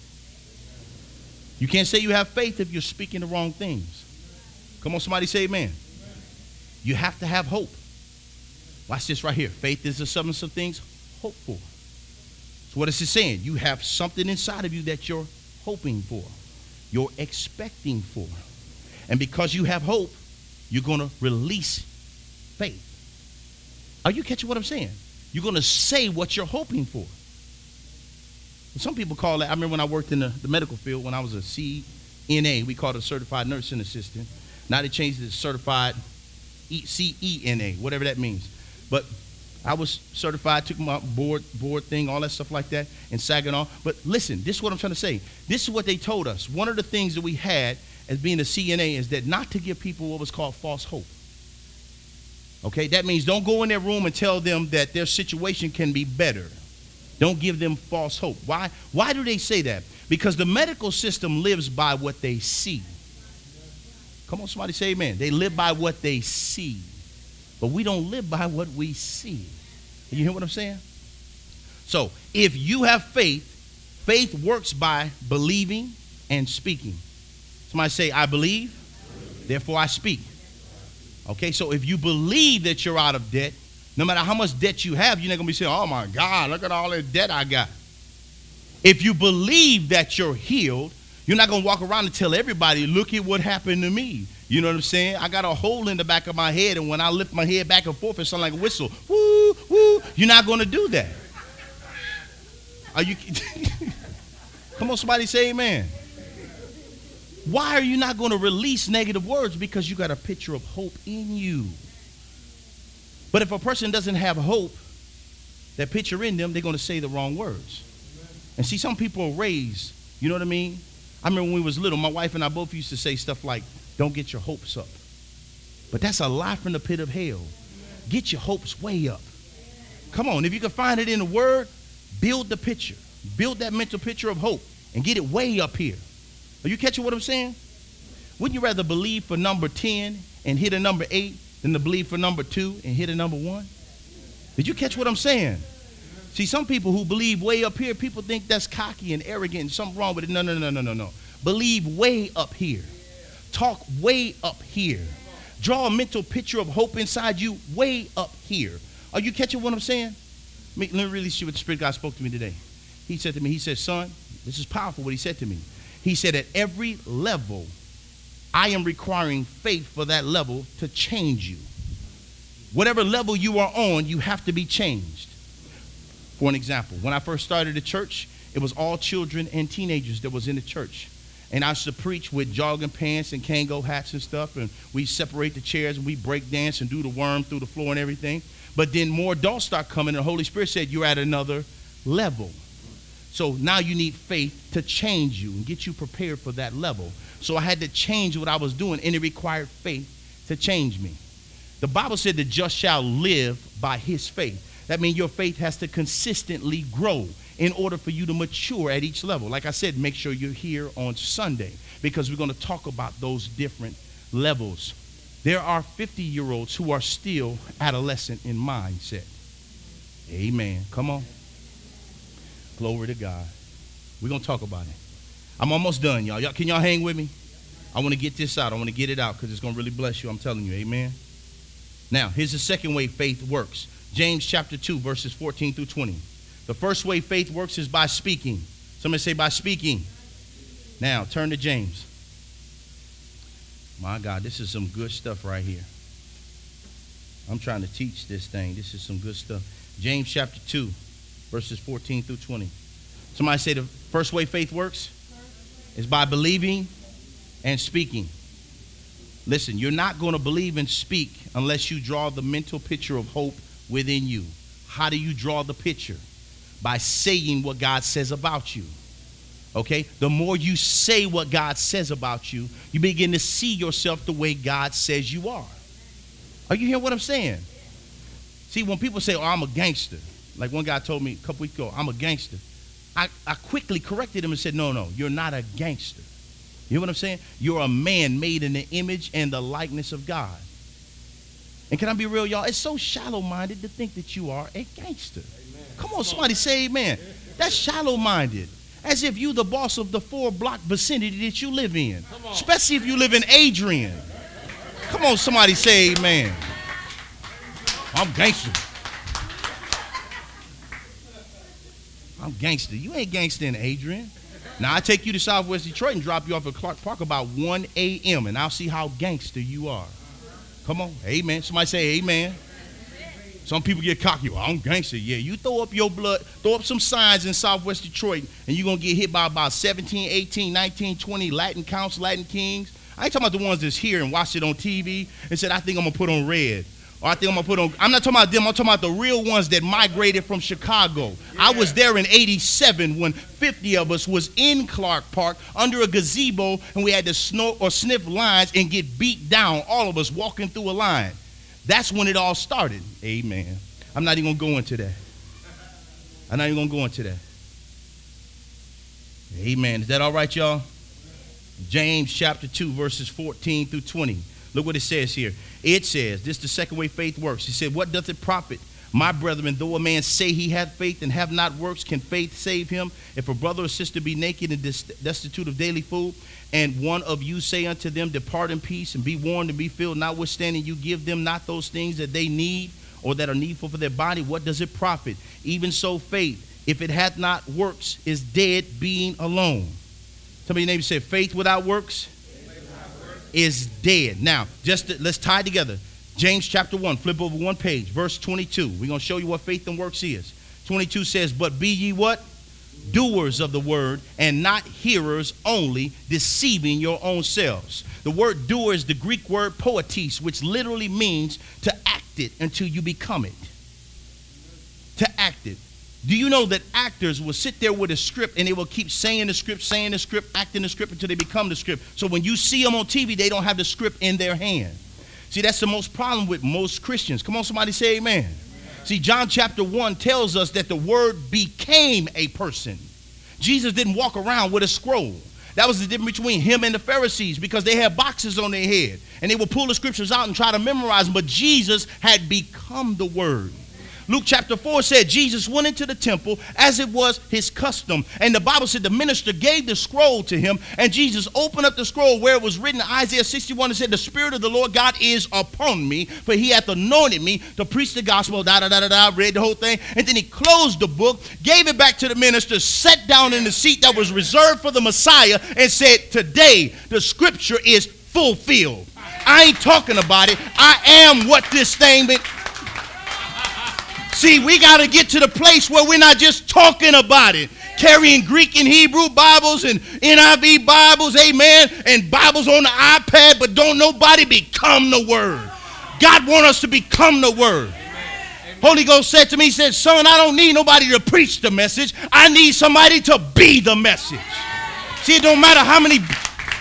You can't say you have faith if you're speaking the wrong things. Come on, somebody say amen. You have to have hope. Watch this right here. Faith is the substance of things hoped for. So what is it saying? You have something inside of you that you're hoping for. You're expecting for. And because you have hope, you're going to release faith. Are you catching what I'm saying? You're going to say what you're hoping for. Some people call it, I remember when I worked in the, the medical field, when I was a C N A, we called it a certified nursing assistant. Now they changed it to certified C E N A, whatever that means. But I was certified, took my board, board thing, all that stuff like that, in Saginaw. But listen, this is what I'm trying to say. This is what they told us. One of the things that we had as being a C N A is that not to give people what was called false hope. Okay, that means don't go in their room and tell them that their situation can be better. Don't give them false hope. Why? Why do they say that? Because the medical system lives by what they see. Come on, somebody say amen. They live by what they see. But we don't live by what we see. You hear what I'm saying? So if you have faith, faith works by believing and speaking. Somebody say, I believe, therefore I speak. Okay, so if you believe that you're out of debt, No matter how much debt you have, you're not going to be saying, oh, my God, look at all that debt I got. If you believe that you're healed, you're not going to walk around and tell everybody, look at what happened to me. You know what I'm saying? I got a hole in the back of my head, and when I lift my head back and forth, it sounds like a whistle. Woo, woo. You're not going to do that. Are you? Come on, somebody say amen. Why are you not going to release negative words? Because you got a picture of hope in you. But if a person doesn't have hope, that picture in them, they're going to say the wrong words. And see, some people are raised, you know what I mean? I remember when we was little, my wife and I both used to say stuff like, don't get your hopes up. But that's a lie from the pit of hell. Get your hopes way up. Come on, if you can find it in the word, build the picture. Build that mental picture of hope and get it way up here. Are you catching what I'm saying? Wouldn't you rather believe for number ten and hit a number eight than to believe for number two and hit a number one? Did you catch what I'm saying? See, some people who believe way up here, people think that's cocky and arrogant and something wrong with it. No, no, no, no, no, no. Believe way up here. Talk way up here. Draw a mental picture of hope inside you way up here. Are you catching what I'm saying? Let me really see what the Spirit of God spoke to me today. He said to me, he said, son, this is powerful what he said to me. He said, at every level, I am requiring faith for that level to change you. Whatever level you are on, you have to be changed. For an example, when I first started the church, it was all children and teenagers that was in the church. And I used to preach with jogging pants and Kango hats and stuff, and we separate the chairs and we break dance and do the worm through the floor and everything. But then more adults start coming, and the Holy Spirit said, you're at another level. So now you need faith to change you and get you prepared for that level. So I had to change what I was doing, and it required faith to change me. The Bible said the just shall live by his faith. That means your faith has to consistently grow in order for you to mature at each level. Like I said, make sure you're here on Sunday, because we're going to talk about those different levels. There are fifty-year-olds who are still adolescent in mindset. Amen. Come on. Glory to God. We're going to talk about it. I'm almost done, y'all. y'all. Can y'all hang with me? I want to get this out. I want to get it out because it's going to really bless you. I'm telling you. Amen. Now, here's the second way faith works. James chapter two, verses fourteen through twenty. The first way faith works is by speaking. Somebody say by speaking. Now, turn to James. My God, this is some good stuff right here. I'm trying to teach this thing. This is some good stuff. James chapter two, verses fourteen through twenty. Somebody say the first way faith works is by believing and speaking. Listen, you're not going to believe and speak unless you draw the mental picture of hope within you. How do you draw the picture? By saying what God says about you. Okay? The more you say what God says about you, you begin to see yourself the way God says you are. Are you hearing what I'm saying? See, when people say, oh, I'm a gangster, like one guy told me a couple weeks ago, I'm a gangster. I, I quickly corrected him and said, no, no, you're not a gangster. You know what I'm saying? You're a man made in the image and the likeness of God. And can I be real, y'all? It's so shallow-minded to think that you are a gangster. Amen. Come on, somebody say amen. That's shallow-minded. As if you the boss of the four-block vicinity that you live in. Especially if you live in Adrian. Come on, somebody say amen. I'm gangster. I'm gangster. You ain't gangster in Adrian. Now, I take you to Southwest Detroit and drop you off at Clark Park about one a.m. and I'll see how gangster you are. Come on. Amen. Somebody say amen. Some people get cocky. Well, I'm gangster. Yeah, you throw up your blood, throw up some signs in Southwest Detroit, and you're going to get hit by about seventeen, eighteen, nineteen, twenty Latin counts, Latin kings. I ain't talking about the ones that's here and watched it on T V and said, I think I'm going to put on red. Or I think I'm going to put on, I'm not talking about them, I'm talking about the real ones that migrated from Chicago. Yeah. I was there in eighty-seven when fifty of us was in Clark Park under a gazebo, and we had to snort or sniff lines and get beat down, all of us walking through a line. That's when it all started. Amen. I'm not even going to go into that. I'm not even going to go into that. Amen. Is that all right, y'all? James chapter two, verses fourteen through twenty. Look what it says here. It says, this is the second way faith works. He said, what doth it profit, my brethren, though a man say he hath faith and have not works, can faith save him? If a brother or sister be naked and destitute of daily food, and one of you say unto them, depart in peace, and be warned and be filled, notwithstanding you give them not those things that they need, or that are needful for their body, what does it profit? Even so faith, if it hath not works, is dead, being alone. Tell me your neighbor, say, faith without works, faith without works is dead. Now, just to, let's tie it together. James chapter one, flip over one page, verse twenty-two. We're going to show you what faith and works is. twenty-two says, but be ye what? Doers of the word, and not hearers only, deceiving your own selves. The word doer is the Greek word poetes, which literally means to act it until you become it. To act it. Do you know that actors will sit there with a script and they will keep saying the script, saying the script, acting the script until they become the script. So when you see them on T V, they don't have the script in their hand. See, that's the most problem with most Christians. Come on, somebody say amen. Amen. See, John chapter one tells us that the word became a person. Jesus didn't walk around with a scroll. That was the difference between him and the Pharisees, because they had boxes on their head and they would pull the scriptures out and try to memorize them. But Jesus had become the word. Luke chapter four said Jesus went into the temple as it was his custom. And the Bible said the minister gave the scroll to him, and Jesus opened up the scroll where it was written in Isaiah sixty-one and said, the Spirit of the Lord God is upon me, for he hath anointed me to preach the gospel, da da da da da, read the whole thing. And then he closed the book, gave it back to the minister, sat down in the seat that was reserved for the Messiah, and said, today the scripture is fulfilled. I ain't talking about it. I am what this thing meant. See, we got to get to the place where we're not just talking about it, carrying Greek and Hebrew Bibles and N I V Bibles, amen, and Bibles on the iPad, but don't nobody become the Word. God wants us to become the Word. Holy Ghost said to me, he said, son, I don't need nobody to preach the message. I need somebody to be the message. See, it don't matter how many...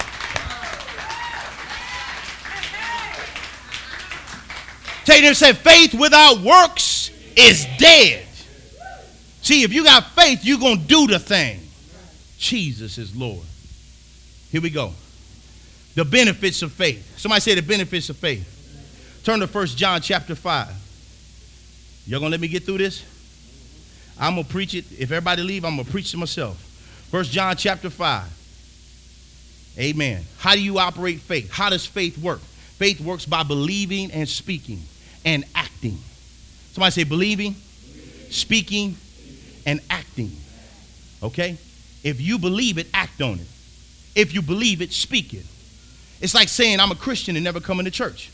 Tell you, said, faith without works is dead. See, if you got faith, you're going to do the thing. Jesus is Lord. Here we go. The benefits of faith. Somebody say the benefits of faith. Turn to First John chapter five. Y'all going to let me get through this? I'm going to preach it. If everybody leave, I'm going to preach to myself. First John chapter five. Amen. How do you operate faith? How does faith work? Faith works by believing and speaking and acting. Somebody say believing, speaking, and acting. Okay? If you believe it, act on it. If you believe it, speak it. It's like saying I'm a Christian and never coming to church.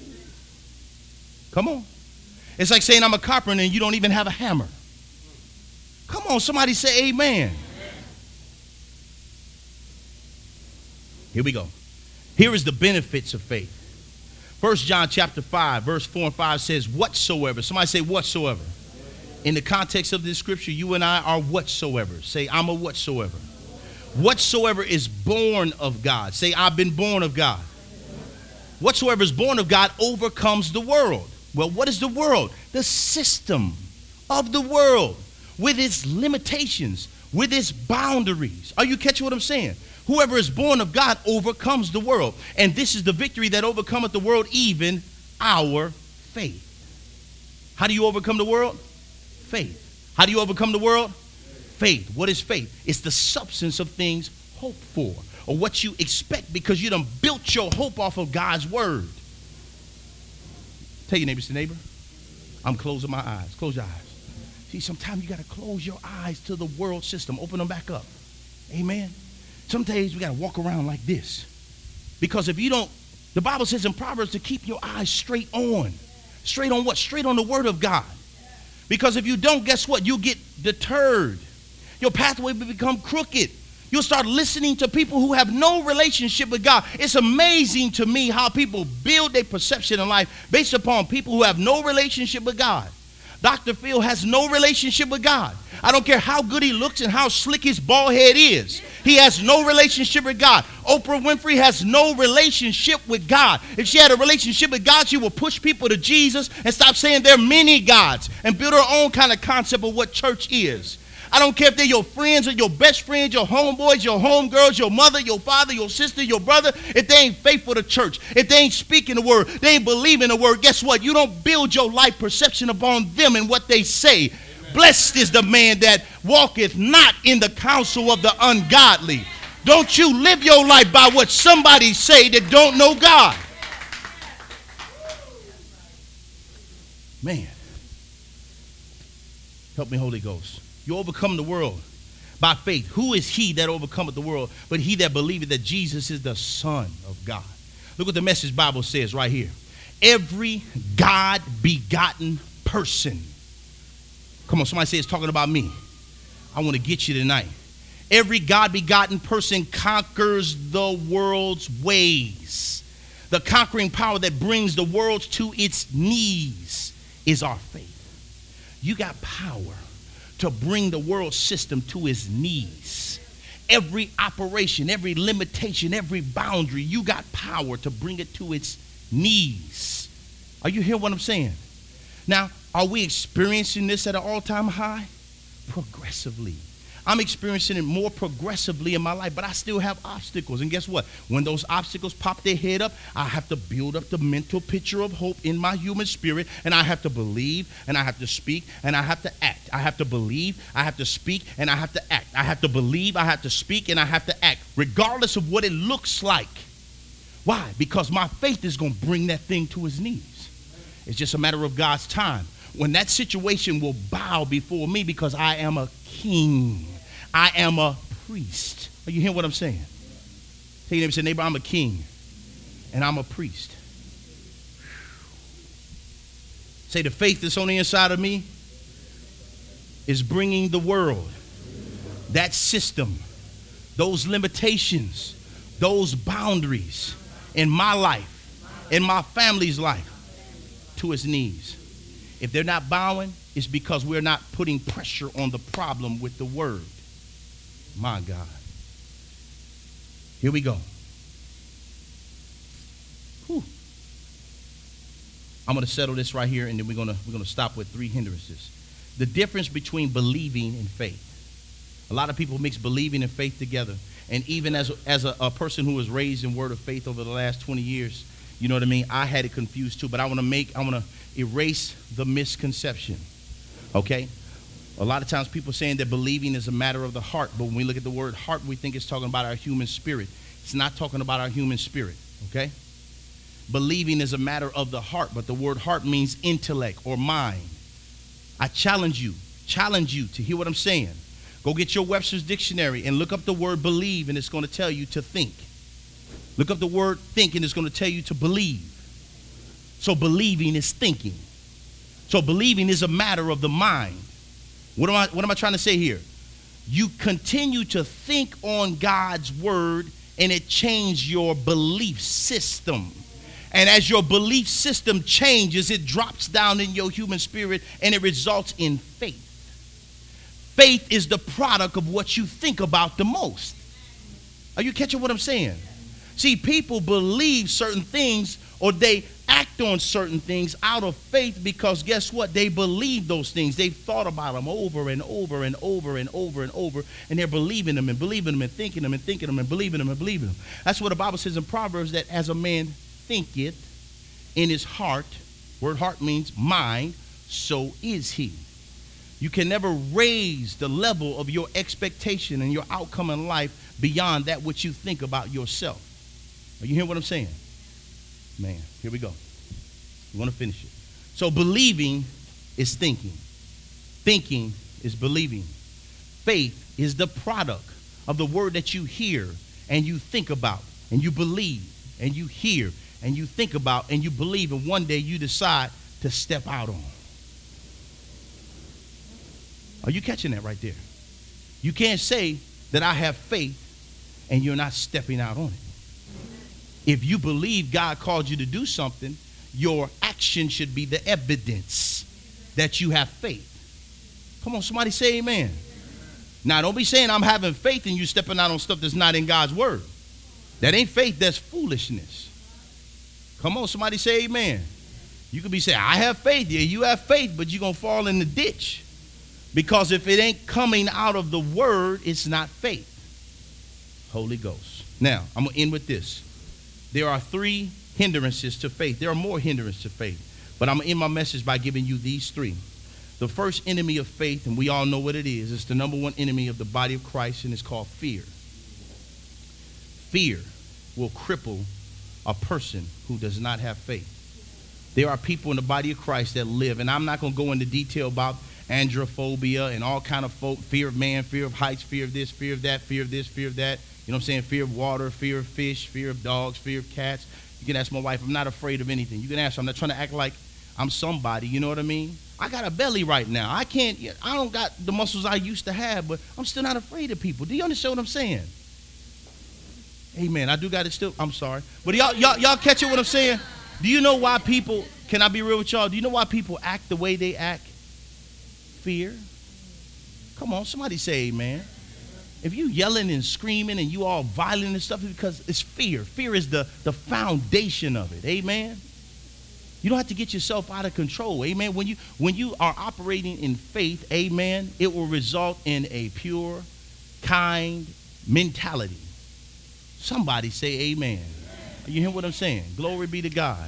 Come on. It's like saying I'm a carpenter and you don't even have a hammer. Come on, somebody say amen. Here we go. Here is the benefits of faith. First John chapter five, verse four and five says, whatsoever. Somebody say whatsoever. In the context of this scripture, you and I are whatsoever. Say, I'm a whatsoever. Whatsoever is born of God. Say, I've been born of God. Whatsoever is born of God overcomes the world. Well, what is the world? The system of the world with its limitations, with its boundaries. Are you catching what I'm saying? Whoever is born of God overcomes the world. And this is the victory that overcometh the world, even our faith. How do you overcome the world? Faith. How do you overcome the world? Faith. What is faith? It's the substance of things hoped for, or what you expect because you done built your hope off of God's word. Tell your neighbor, to neighbor, I'm closing my eyes. Close your eyes. See, sometimes you got to close your eyes to the world system. Open them back up. Amen. Some days we got to walk around like this. Because if you don't, the Bible says in Proverbs to keep your eyes straight on. Straight on what? Straight on the word of God. Because if you don't, guess what? You'll get deterred. Your pathway will become crooked. You'll start listening to people who have no relationship with God. It's amazing to me how people build their perception in life based upon people who have no relationship with God. Doctor Phil has no relationship with God. I don't care how good he looks and how slick his bald head is. He has no relationship with God. Oprah Winfrey has no relationship with God. If she had a relationship with God, she would push people to Jesus and stop saying there are many gods and build her own kind of concept of what church is. I don't care if they're your friends or your best friends, your homeboys, your homegirls, your mother, your father, your sister, your brother. If they ain't faithful to church, if they ain't speaking the word, they ain't believing the word, guess what? You don't build your life perception upon them and what they say. Amen. Blessed is the man that walketh not in the counsel of the ungodly. Don't you live your life by what somebody say that don't know God. Man. Help me, Holy Ghost. You overcome the world by faith. Who is he that overcometh the world but he that believeth that Jesus is the Son of God? Look what the Message Bible says right here. Every God-begotten person. Come on, somebody say it's talking about me. I want to get you tonight. Every God-begotten person conquers the world's ways. The conquering power that brings the world to its knees is our faith. You got power to bring the world system to its knees. Every operation, every limitation, every boundary, you got power to bring it to its knees. Are you hearing what I'm saying? Now, are we experiencing this at an all-time high? Progressively. I'm experiencing it more progressively in my life, but I still have obstacles. And guess what? When those obstacles pop their head up, I have to build up the mental picture of hope in my human spirit, and I have to believe, and I have to speak, and I have to act. I have to believe, I have to speak, and I have to act. I have to believe, I have to speak, and I have to act, regardless of what it looks like. Why? Because my faith is going to bring that thing to his knees. It's just a matter of God's time. When that situation will bow before me because I am a king. I am a priest. Are you hearing what I'm saying? Tell your neighbor, say, neighbor, I'm a king and I'm a priest. Say, the faith that's on the inside of me is bringing the world, that system, those limitations, those boundaries in my life, in my family's life, to its knees. If they're not bowing, it's because we're not putting pressure on the problem with the word. My God. Here we go. Whew. I'm going to settle this right here, and then we're going to we're going to stop with three hindrances. The difference between believing and faith. A lot of people mix believing and faith together. And even as, as a, a person who was raised in word of faith over the last twenty years, you know what I mean? I had it confused too, but I want to make, I want to erase the misconception, okay? A lot of times people saying that believing is a matter of the heart, but when we look at the word heart, we think it's talking about our human spirit. It's not talking about our human spirit, okay? Believing is a matter of the heart, but the word heart means intellect or mind. I challenge you, challenge you to hear what I'm saying. Go get your Webster's dictionary and look up the word believe, and it's going to tell you to think. Look up the word think, and it's going to tell you to believe. So believing is thinking. So believing is a matter of the mind. What am I, what am I trying to say here? You continue to think on God's word, and it changes your belief system. And as your belief system changes, it drops down in your human spirit, and it results in faith. Faith is the product of what you think about the most. Are you catching what I'm saying? See, people believe certain things, or they act on certain things out of faith because guess what? They believe those things. They've thought about them over and over and over and over and over, and they're believing them and believing them and thinking them and thinking them and believing them and believing them. That's what the Bible says in Proverbs, that as a man thinketh in his heart, word heart means mind, so is he. You can never raise the level of your expectation and your outcome in life beyond that which you think about yourself. Are you hearing what I'm saying? Man, here we go. We want to finish it. So believing is thinking. Thinking is believing. Faith is the product of the word that you hear and you think about and you believe and you hear and you think about and you believe, and one day you decide to step out on. Are you catching that right there? You can't say that I have faith and you're not stepping out on it. If you believe God called you to do something, your action should be the evidence that you have faith. Come on, somebody say amen. Now, don't be saying I'm having faith and you stepping out on stuff that's not in God's word. That ain't faith, that's foolishness. Come on, somebody say amen. You could be saying, I have faith. Yeah, you have faith, but you're going to fall in the ditch. Because if it ain't coming out of the word, it's not faith. Holy Ghost. Now, I'm going to end with this. There are three hindrances to faith. There are more hindrances to faith. But I'm going to end my message by giving you these three. The first enemy of faith, and we all know what it is, it's the number one enemy of the body of Christ, and it's called fear. Fear will cripple a person who does not have faith. There are people in the body of Christ that live, and I'm not going to go into detail about androphobia and all kind of folk, fear of man, fear of heights, fear of this, fear of that, fear of this, fear of that. You know what I'm saying? Fear of water, fear of fish, fear of dogs, fear of cats. You can ask my wife, I'm not afraid of anything. You can ask her, I'm not trying to act like I'm somebody, you know what I mean? I got a belly right now. I can't, I don't got the muscles I used to have, but I'm still not afraid of people. Do you understand what I'm saying? Amen. I do got it still, I'm sorry. But y'all, y'all, y'all catch it what I'm saying? Do you know why people, can I be real with y'all? Do you know why people act the way they act? Fear. Come on, somebody say amen. If you yelling and screaming and you all violent and stuff, it's because it's fear. Fear is the, the foundation of it. Amen. You don't have to get yourself out of control. Amen. When you when you are operating in faith, amen, it will result in a pure, kind mentality. Somebody say amen. Amen. You hear what I'm saying? Glory be to God.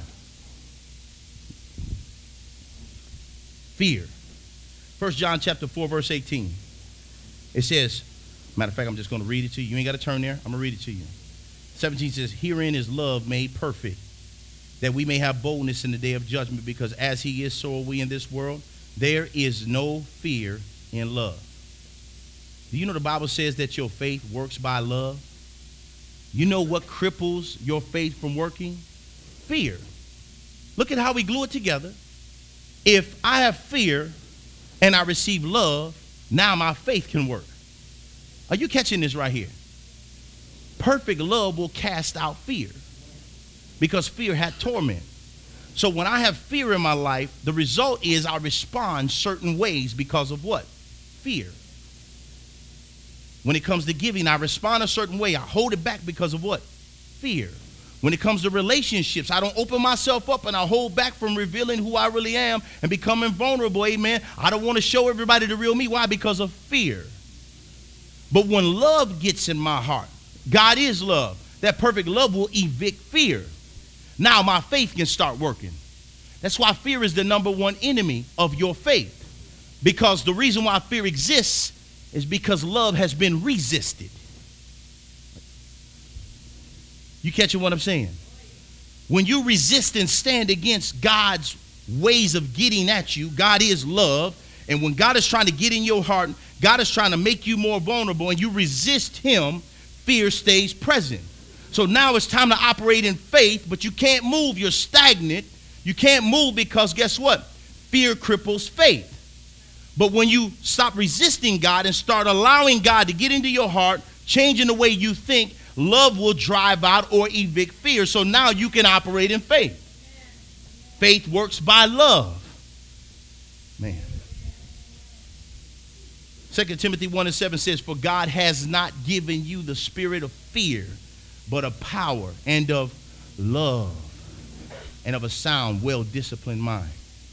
Fear. First John chapter four, verse eighteen. It says, matter of fact, I'm just going to read it to you. You ain't got to turn there. I'm going to read it to you. seventeen says, herein is love made perfect, that we may have boldness in the day of judgment, because as he is, so are we in this world. There is no fear in love. Do you know the Bible says that your faith works by love? You know what cripples your faith from working? Fear. Look at how we glue it together. If I have fear and I receive love, now my faith can work. Are you catching this right here? Perfect love will cast out fear, because fear had torment. So when I have fear in my life, the result is I respond certain ways because of what? Fear. When it comes to giving, I respond a certain way. I hold it back because of what? Fear. When it comes to relationships, I don't open myself up and I hold back from revealing who I really am and becoming vulnerable, amen. I don't want to show everybody the real me. Why? Because of fear. But when love gets in my heart, God is love. That perfect love will evict fear. Now my faith can start working. That's why fear is the number one enemy of your faith. Because the reason why fear exists is because love has been resisted. You catching what I'm saying? When you resist and stand against God's ways of getting at you, God is love. And when God is trying to get in your heart, God is trying to make you more vulnerable, and you resist him, fear stays present. So now it's time to operate in faith, but you can't move. You're stagnant. You can't move because guess what? Fear cripples faith. But when you stop resisting God and start allowing God to get into your heart, changing the way you think, love will drive out or evict fear. So now you can operate in faith. Faith works by love. Man. Second Timothy one and seven says, for God has not given you the spirit of fear, but of power and of love and of a sound, well-disciplined mind.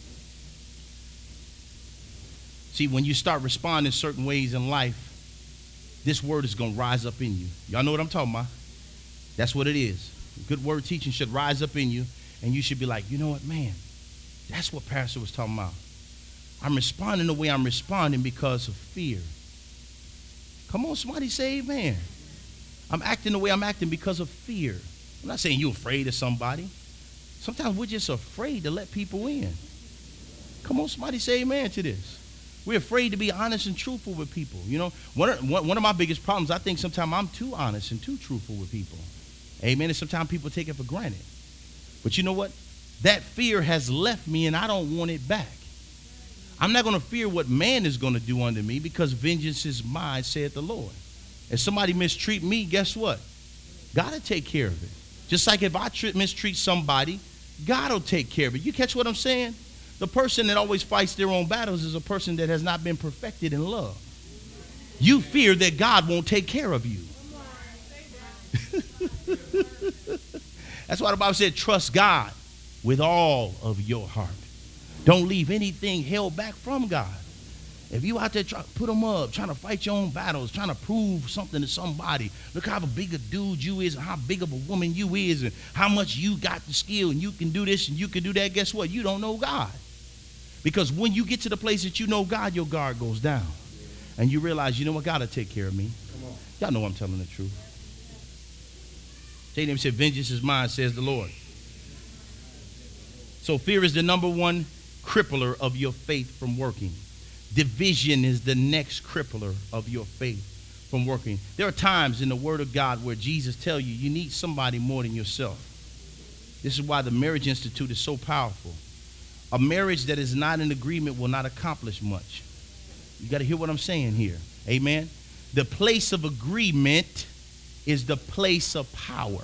See, when you start responding certain ways in life, this word is going to rise up in you. Y'all know what I'm talking about? That's what it is. Good word teaching should rise up in you, and you should be like, you know what, man, that's what Pastor was talking about. I'm responding the way I'm responding because of fear. Come on, somebody say amen. I'm acting the way I'm acting because of fear. I'm not saying you're afraid of somebody. Sometimes we're just afraid to let people in. Come on, somebody say amen to this. We're afraid to be honest and truthful with people. You know, one of, one of my biggest problems, I think sometimes I'm too honest and too truthful with people. Amen. And sometimes people take it for granted. But you know what? That fear has left me, and I don't want it back. I'm not going to fear what man is going to do unto me, because vengeance is mine, saith the Lord. If somebody mistreat me, guess what? God will take care of it. Just like if I tr- mistreat somebody, God will take care of it. You catch what I'm saying? The person that always fights their own battles is a person that has not been perfected in love. You fear that God won't take care of you. That's why the Bible said, trust God with all of your heart. Don't leave anything held back from God. If you out there trying to put them up, trying to fight your own battles, trying to prove something to somebody, look how big a dude you is and how big of a woman you is and how much you got the skill and you can do this and you can do that, guess what? You don't know God. Because when you get to the place that you know God, your guard goes down. And you realize, you know what, God will take care of me. Y'all know I'm telling the truth. J D M said, vengeance is mine, says the Lord. So fear is the number one crippler of your faith from working. Division is the next crippler of your faith from working. There are times in the Word of God where Jesus tells you you need somebody more than yourself. This is why the Marriage Institute is so powerful. A marriage that is not in agreement will not accomplish much. You got to hear what I'm saying here. Amen. The place of agreement is the place of power.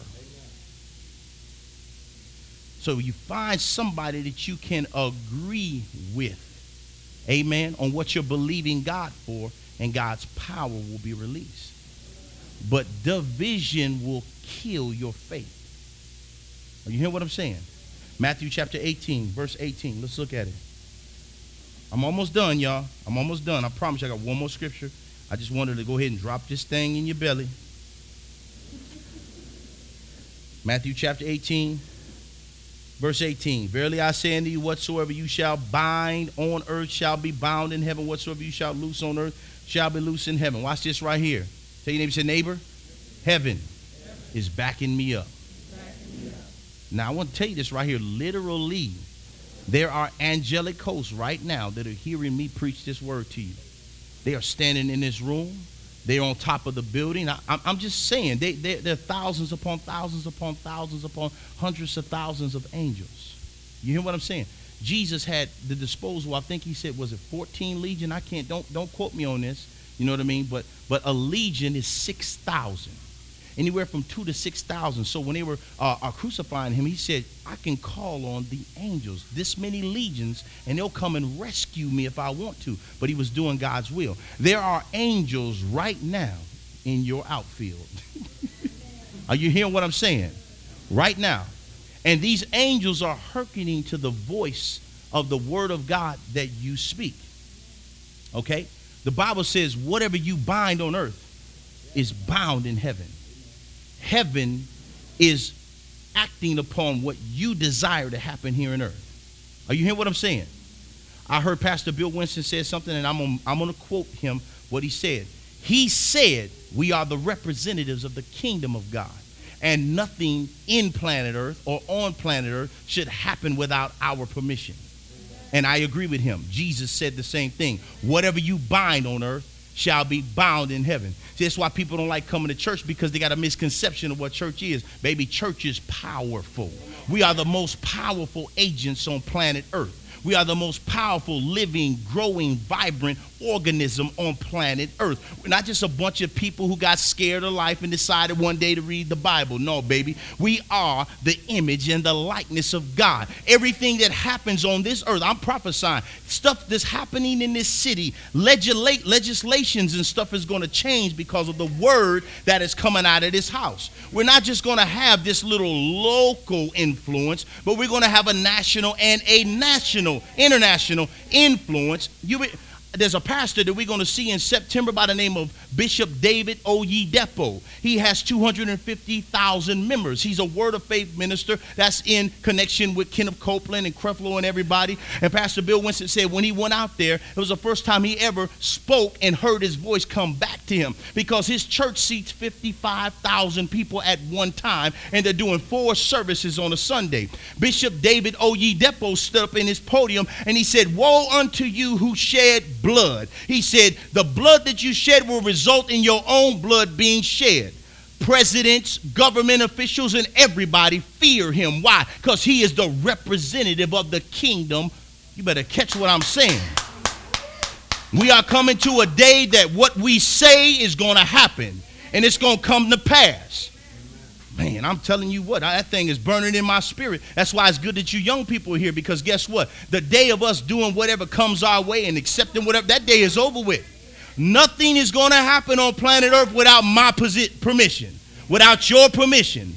So you find somebody that you can agree with. Amen. On what you're believing God for, and God's power will be released. But division will kill your faith. You hear what I'm saying? Matthew chapter eighteen, verse eighteen. Let's look at it. I'm almost done, y'all. I'm almost done. I promise you I got one more scripture. I just wanted to go ahead and drop this thing in your belly. Matthew chapter eighteen, verse eighteen. Verily I say unto you, whatsoever you shall bind on earth shall be bound in heaven. Whatsoever you shall loose on earth shall be loose in heaven. Watch this right here. Tell your neighbor, say, neighbor, heaven is backing me up. Now, I want to tell you this right here. Literally, there are angelic hosts right now that are hearing me preach this word to you. They are standing in this room. They're on top of the building. I, I'm just saying, they, they, there are thousands upon thousands upon thousands upon hundreds of thousands of angels. You hear what I'm saying? Jesus had the disposal, I think he said, was it fourteen legion? I can't, don't, don't quote me on this. You know what I mean? But, but a legion is six thousand. Anywhere from two to six thousand. So when they were uh, uh, crucifying him, he said, I can call on the angels, this many legions, and they'll come and rescue me if I want to. But he was doing God's will. There are angels right now in your outfield. Are you hearing what I'm saying? Right now. And these angels are hearkening to the voice of the word of God that you speak. Okay? The Bible says whatever you bind on earth is bound in heaven. Heaven is acting upon what you desire to happen here on earth. Are you hearing what I'm saying? I heard Pastor Bill Winston say something, and I'm gonna, I'm going to quote him what he said. He said, we are the representatives of the kingdom of God, and nothing in planet earth or on planet earth should happen without our permission. And I agree with him. Jesus said the same thing. Whatever you bind on earth shall be bound in heaven. See, that's why people don't like coming to church, because they got a misconception of what church is. Baby, church is powerful. We are the most powerful agents on planet earth. We are the most powerful, living, growing, vibrant organism on planet earth. We're not just a bunch of people who got scared of life and decided one day to read the Bible. No, baby. We are the image and the likeness of God. Everything that happens on this earth, I'm prophesying, stuff that's happening in this city, legislate, legislations and stuff is going to change because of the word that is coming out of this house. We're not just going to have this little local influence, but we're going to have a national and a national, international influence. You There's a pastor that we're going to see in September by the name of Bishop David Oyedepo. He has two hundred fifty thousand members. He's a word of faith minister that's in connection with Kenneth Copeland and Creflo and everybody. And Pastor Bill Winston said when he went out there, it was the first time he ever spoke and heard his voice come back to him, because his church seats fifty-five thousand people at one time, and they're doing four services on a Sunday. Bishop David Oyedepo stood up in his podium and he said, woe unto you who shed blood. He said, the blood that you shed will result in your own blood being shed. Presidents, government officials, and everybody fear him. Why? Because he is the representative of the kingdom. You better catch what I'm saying. We are coming to a day that what we say is going to happen, and it's going to come to pass. Man, I'm telling you what, that thing is burning in my spirit. That's why it's good that you young people are here, because guess what? The day of us doing whatever comes our way and accepting whatever, that day is over with. Nothing is going to happen on planet Earth without my permission, without your permission.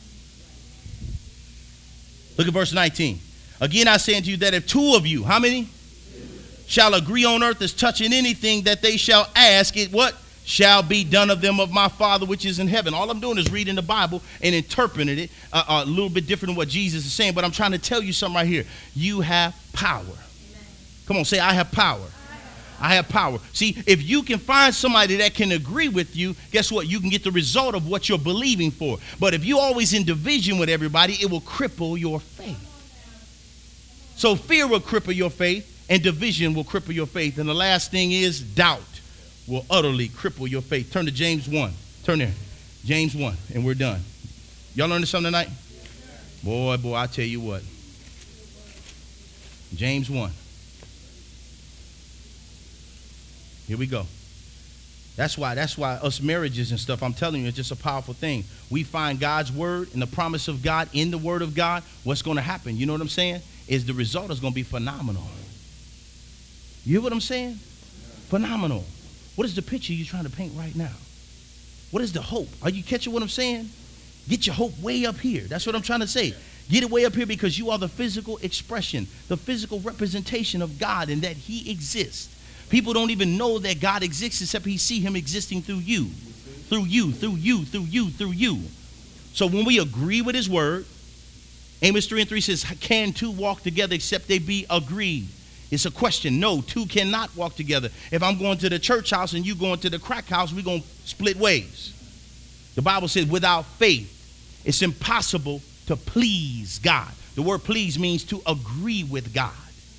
Look at verse nineteen. Again, I say unto you that if two of you, how many? Shall agree on earth as touching anything that they shall ask, it what? Shall be done of them of my Father which is in heaven. All I'm doing is reading the Bible and interpreting it uh, uh, a little bit different than what Jesus is saying, but I'm trying to tell you something right here. You have power. Amen. Come on, say, I have power. I have power. See, if you can find somebody that can agree with you, guess what? You can get the result of what you're believing for. But if you're always in division with everybody, it will cripple your faith. So fear will cripple your faith, and division will cripple your faith. And the last thing is doubt will utterly cripple your faith. Turn to James one. Turn there. James one, and we're done. Y'all learning something tonight? Boy, boy, I tell you what. James one. Here we go. That's why, that's why us marriages and stuff, I'm telling you, it's just a powerful thing. We find God's word and the promise of God in the word of God. What's going to happen, you know what I'm saying, is the result is going to be phenomenal. You hear what I'm saying? Phenomenal. What is the picture you're trying to paint right now? What is the hope? Are you catching what I'm saying? Get your hope way up here. That's what I'm trying to say. Get it way up here because you are the physical expression, the physical representation of God and that he exists. People don't even know that God exists except he see him existing through you, through you, through you, through you, through you. So when we agree with his word, Amos three and three says, can two walk together except they be agreed? It's a question. No, two cannot walk together. If I'm going to the church house and you going to the crack house, we're going to split ways. The Bible says without faith, it's impossible to please God. The word please means to agree with God.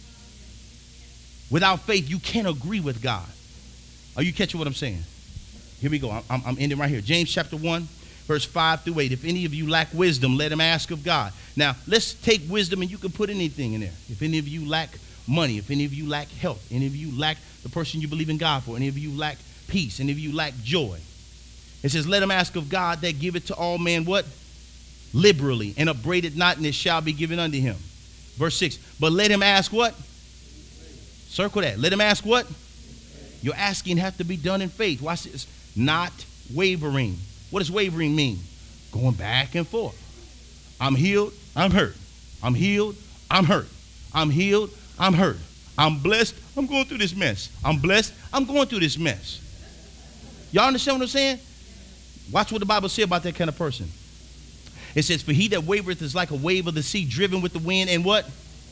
Without faith, you can't agree with God. Are you catching what I'm saying? Here we go. I'm, I'm ending right here. James chapter one, verse five through eight. If any of you lack wisdom, let him ask of God. Now, let's take wisdom and you can put anything in there. If any of you lack money, if any of you lack health, any of you lack the person you believe in God for, any of you lack peace, any of you lack joy. It says, let him ask of God that giveth to all men what? Liberally, and upbraideth not, and it shall be given unto him. Verse six, but let him ask what? Circle that. Let him ask what? Your asking have to be done in faith. Watch this. Not wavering. What does wavering mean? Going back and forth. I'm healed, I'm hurt. I'm healed, I'm hurt. I'm healed, I'm hurt. I'm blessed, I'm going through this mess. I'm blessed, I'm going through this mess. Y'all understand what I'm saying? Watch what the Bible says about that kind of person. It says, for he that wavereth is like a wave of the sea driven with the wind and what?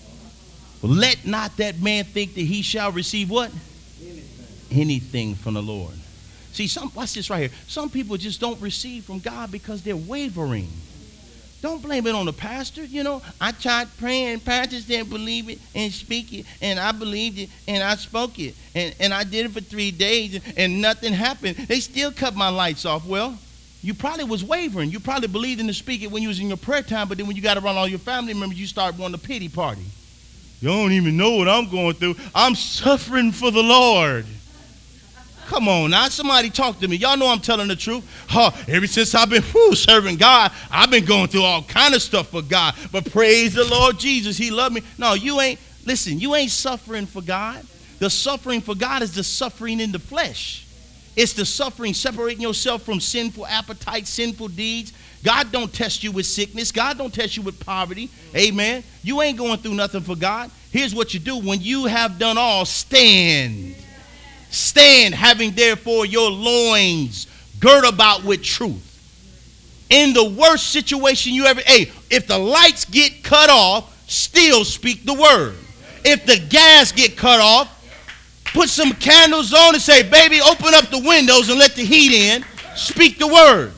Let not that man think that he shall receive what? Anything. Anything from the Lord. See, some, watch this right here. Some people just don't receive from God because they're wavering. Don't blame it on the pastor. You know, I tried praying, pastors didn't believe it and speak it, and I believed it and I spoke it, and, and I did it for three days and, and nothing happened. They still cut my lights off. Well, you probably was wavering. You probably believed in to speak it when you was in your prayer time, but then when you got around all your family members, you start wanting a pity party. You don't even know what I'm going through. I'm suffering for the Lord. Come on now, somebody talk to me. Y'all know I'm telling the truth. Huh, ever since I've been whew, serving God, I've been going through all kind of stuff for God. But praise the Lord Jesus, he loved me. No, you ain't, listen, you ain't suffering for God. The suffering for God is the suffering in the flesh. It's the suffering separating yourself from sinful appetites, sinful deeds. God don't test you with sickness. God don't test you with poverty. Amen. You ain't going through nothing for God. Here's what you do. When you have done all, stand. Stand, having therefore your loins girt about with truth. In the worst situation you ever, hey, if the lights get cut off, still speak the word. If the gas get cut off, put some candles on and say, baby, open up the windows and let the heat in. Speak the word.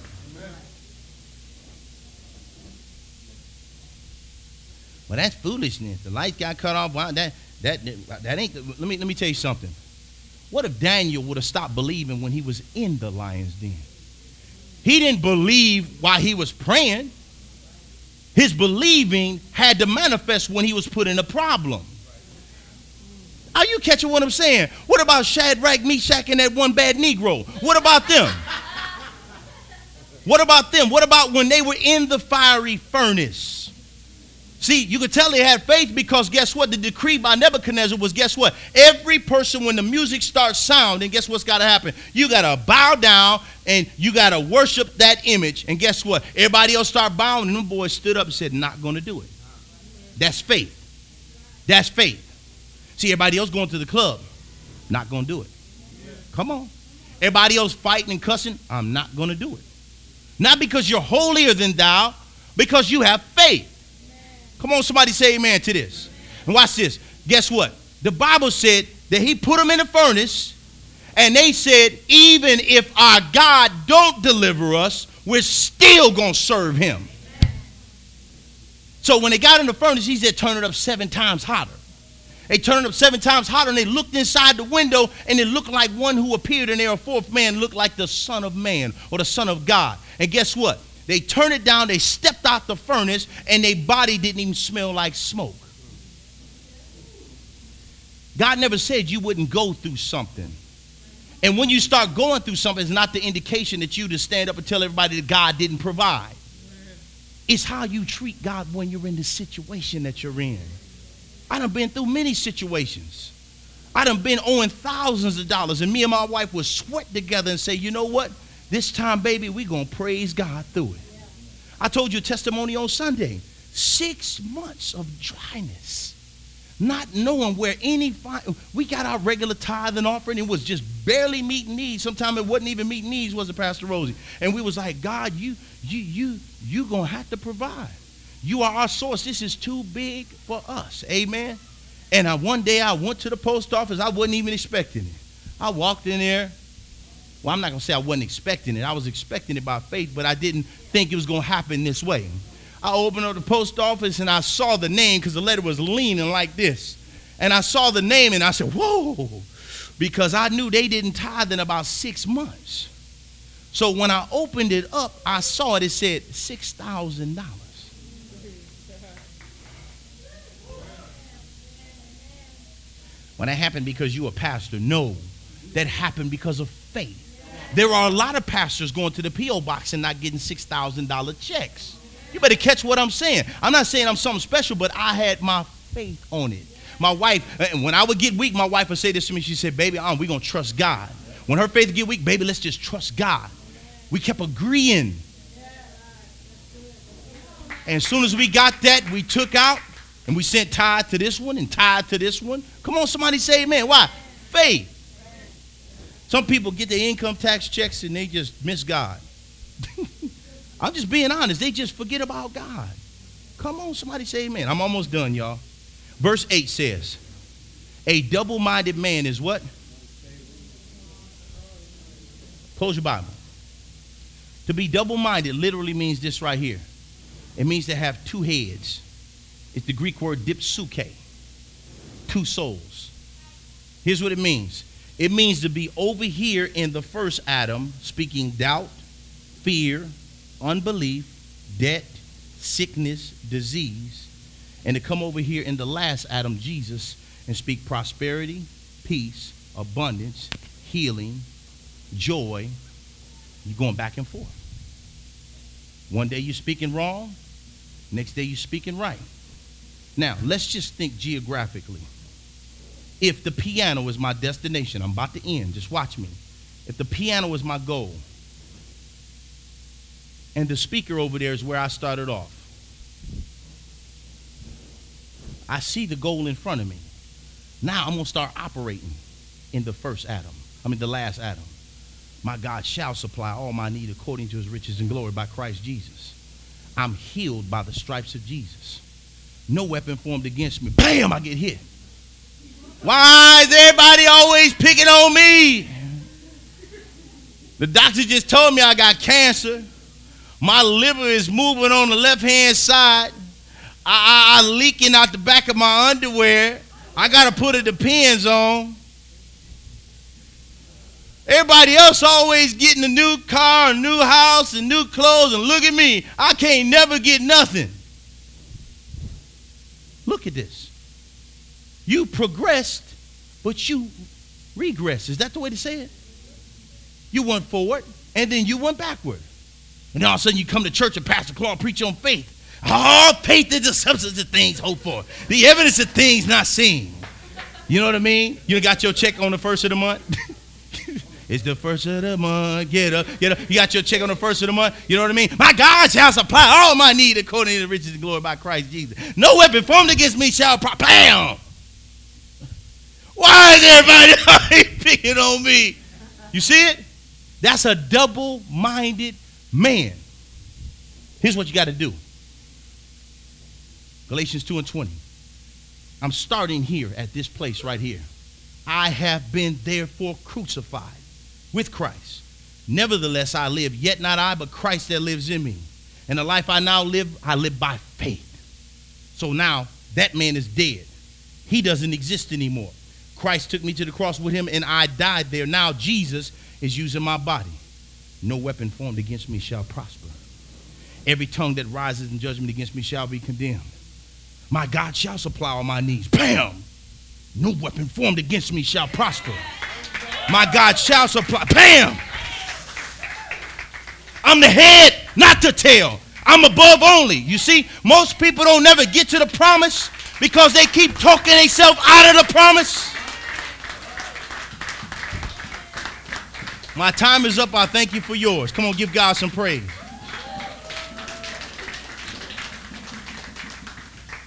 Well, that's foolishness. The lights got cut off. Wow, that that that ain't. The, let me let me tell you something. What if Daniel would have stopped believing when he was in the lion's den? He didn't believe while he was praying. His believing had to manifest when he was put in a problem. Are you catching what I'm saying? What about Shadrach, Meshach, and that one bad Negro? What about them? What about them? What about when they were in the fiery furnace? See, you could tell they had faith because guess what? The decree by Nebuchadnezzar was, guess what? Every person, when the music starts sounding, guess what's got to happen? You got to bow down and you got to worship that image. And guess what? Everybody else start bowing and them boys stood up and said, not going to do it. That's faith. That's faith. See, everybody else going to the club, not going to do it. Come on. Everybody else fighting and cussing, I'm not going to do it. Not because you're holier than thou, because you have faith. Come on, somebody say amen to this. And watch this. Guess what? The Bible said that he put them in the furnace, and they said, even if our God don't deliver us, we're still going to serve him. So when they got in the furnace, he said, turn it up seven times hotter. They turned it up seven times hotter, and they looked inside the window, and it looked like one who appeared in there, a fourth man, looked like the Son of Man or the Son of God. And guess what? They turned it down, they stepped out the furnace, and their body didn't even smell like smoke. God never said you wouldn't go through something. And when you start going through something, it's not the indication that you just stand up and tell everybody that God didn't provide. It's how you treat God when you're in the situation that you're in. I done been through many situations. I done been owing thousands of dollars, and me and my wife would sweat together and say, you know what? This time, baby, we're going to praise God through it. I told you a testimony on Sunday. Six months of dryness. Not knowing where any, fi- we got our regular tithe and offering. It was just barely meeting needs. Sometimes it wasn't even meeting needs, was it, Pastor Rosie? And we was like, God, you, you, you, you going to have to provide. You are our source. This is too big for us. Amen. And I, one day I went to the post office. I wasn't even expecting it. I walked in there. Well, I'm not going to say I wasn't expecting it. I was expecting it by faith, but I didn't think it was going to happen this way. I opened up the post office, and I saw the name because the letter was leaning like this. And I saw the name, and I said, whoa, because I knew they didn't tithe in about six months. So when I opened it up, I saw it. It said six thousand dollars. When that happened because you a pastor, no, that happened because of faith. There are a lot of pastors going to the P O box and not getting six thousand dollars checks. You better catch what I'm saying. I'm not saying I'm something special, but I had my faith on it. My wife, and when I would get weak, my wife would say this to me. She said, baby, um, we're going to trust God. When her faith get weak, baby, let's just trust God. We kept agreeing. And as soon as we got that, we took out. And we sent tithe to this one and tithe to this one. Come on, somebody say amen. Why? Faith. Some people get their income tax checks and they just miss God. I'm just being honest. They just forget about God. Come on, somebody say amen. I'm almost done, y'all. Verse eight says, a double-minded man is what? Close your Bible. To be double-minded literally means this right here. It means to have two heads. It's the Greek word dipsuke, two souls. Here's what it means. It means to be over here in the first Adam, speaking doubt, fear, unbelief, debt, sickness, disease, and to come over here in the last Adam, Jesus, and speak prosperity, peace, abundance, healing, joy. You're going back and forth. One day you're speaking wrong, next day you're speaking right. Now, let's just think geographically. If the piano is my destination, I'm about to end, just watch me. If the piano is my goal, and the speaker over there is where I started off, I see the goal in front of me. Now I'm going to start operating in the first Adam. I mean, the last Adam. My God shall supply all my need according to his riches and glory by Christ Jesus. I'm healed by the stripes of Jesus. No weapon formed against me. Bam, I get hit. Why is everybody always picking on me? The doctor just told me I got cancer. My liver is moving on the left-hand side. I, I, I leaking out the back of my underwear. I got to put a Depends on. Everybody else always getting a new car, a new house, and new clothes, and look at me. I can't never get nothing. Look at this. You progressed, but you regressed. Is that the way to say it? You went forward, and then you went backward. And all of a sudden you come to church and Pastor Claude preach on faith. All faith is the substance of things hoped for, the evidence of things not seen. You know what I mean? You got your check on the first of the month? It's the first of the month. Get up, get up. You got your check on the first of the month. You know what I mean? My God shall supply all my need according to the riches and glory by Christ Jesus. No weapon formed against me shall prosper. Bam! Why is everybody picking on me? You see it? That's a double-minded man. Here's what you got to do. Galatians two and twenty. I'm starting here at this place right here. I have been therefore crucified with Christ. Nevertheless, I live, yet not I, but Christ that lives in me. And the life I now live, I live by faith So now that man is dead. He doesn't exist anymore. Christ took me to the cross with him and I died there. Now Jesus is using my body. No weapon formed against me shall prosper. Every tongue that rises in judgment against me shall be condemned. My God shall supply all my needs. Bam! No weapon formed against me shall prosper. My God shall supply. Bam! I'm the head, not the tail. I'm above only. You see, most people don't never get to the promise because they keep talking themselves out of the promise. My time is up. I thank you for yours. Come on, give God some praise.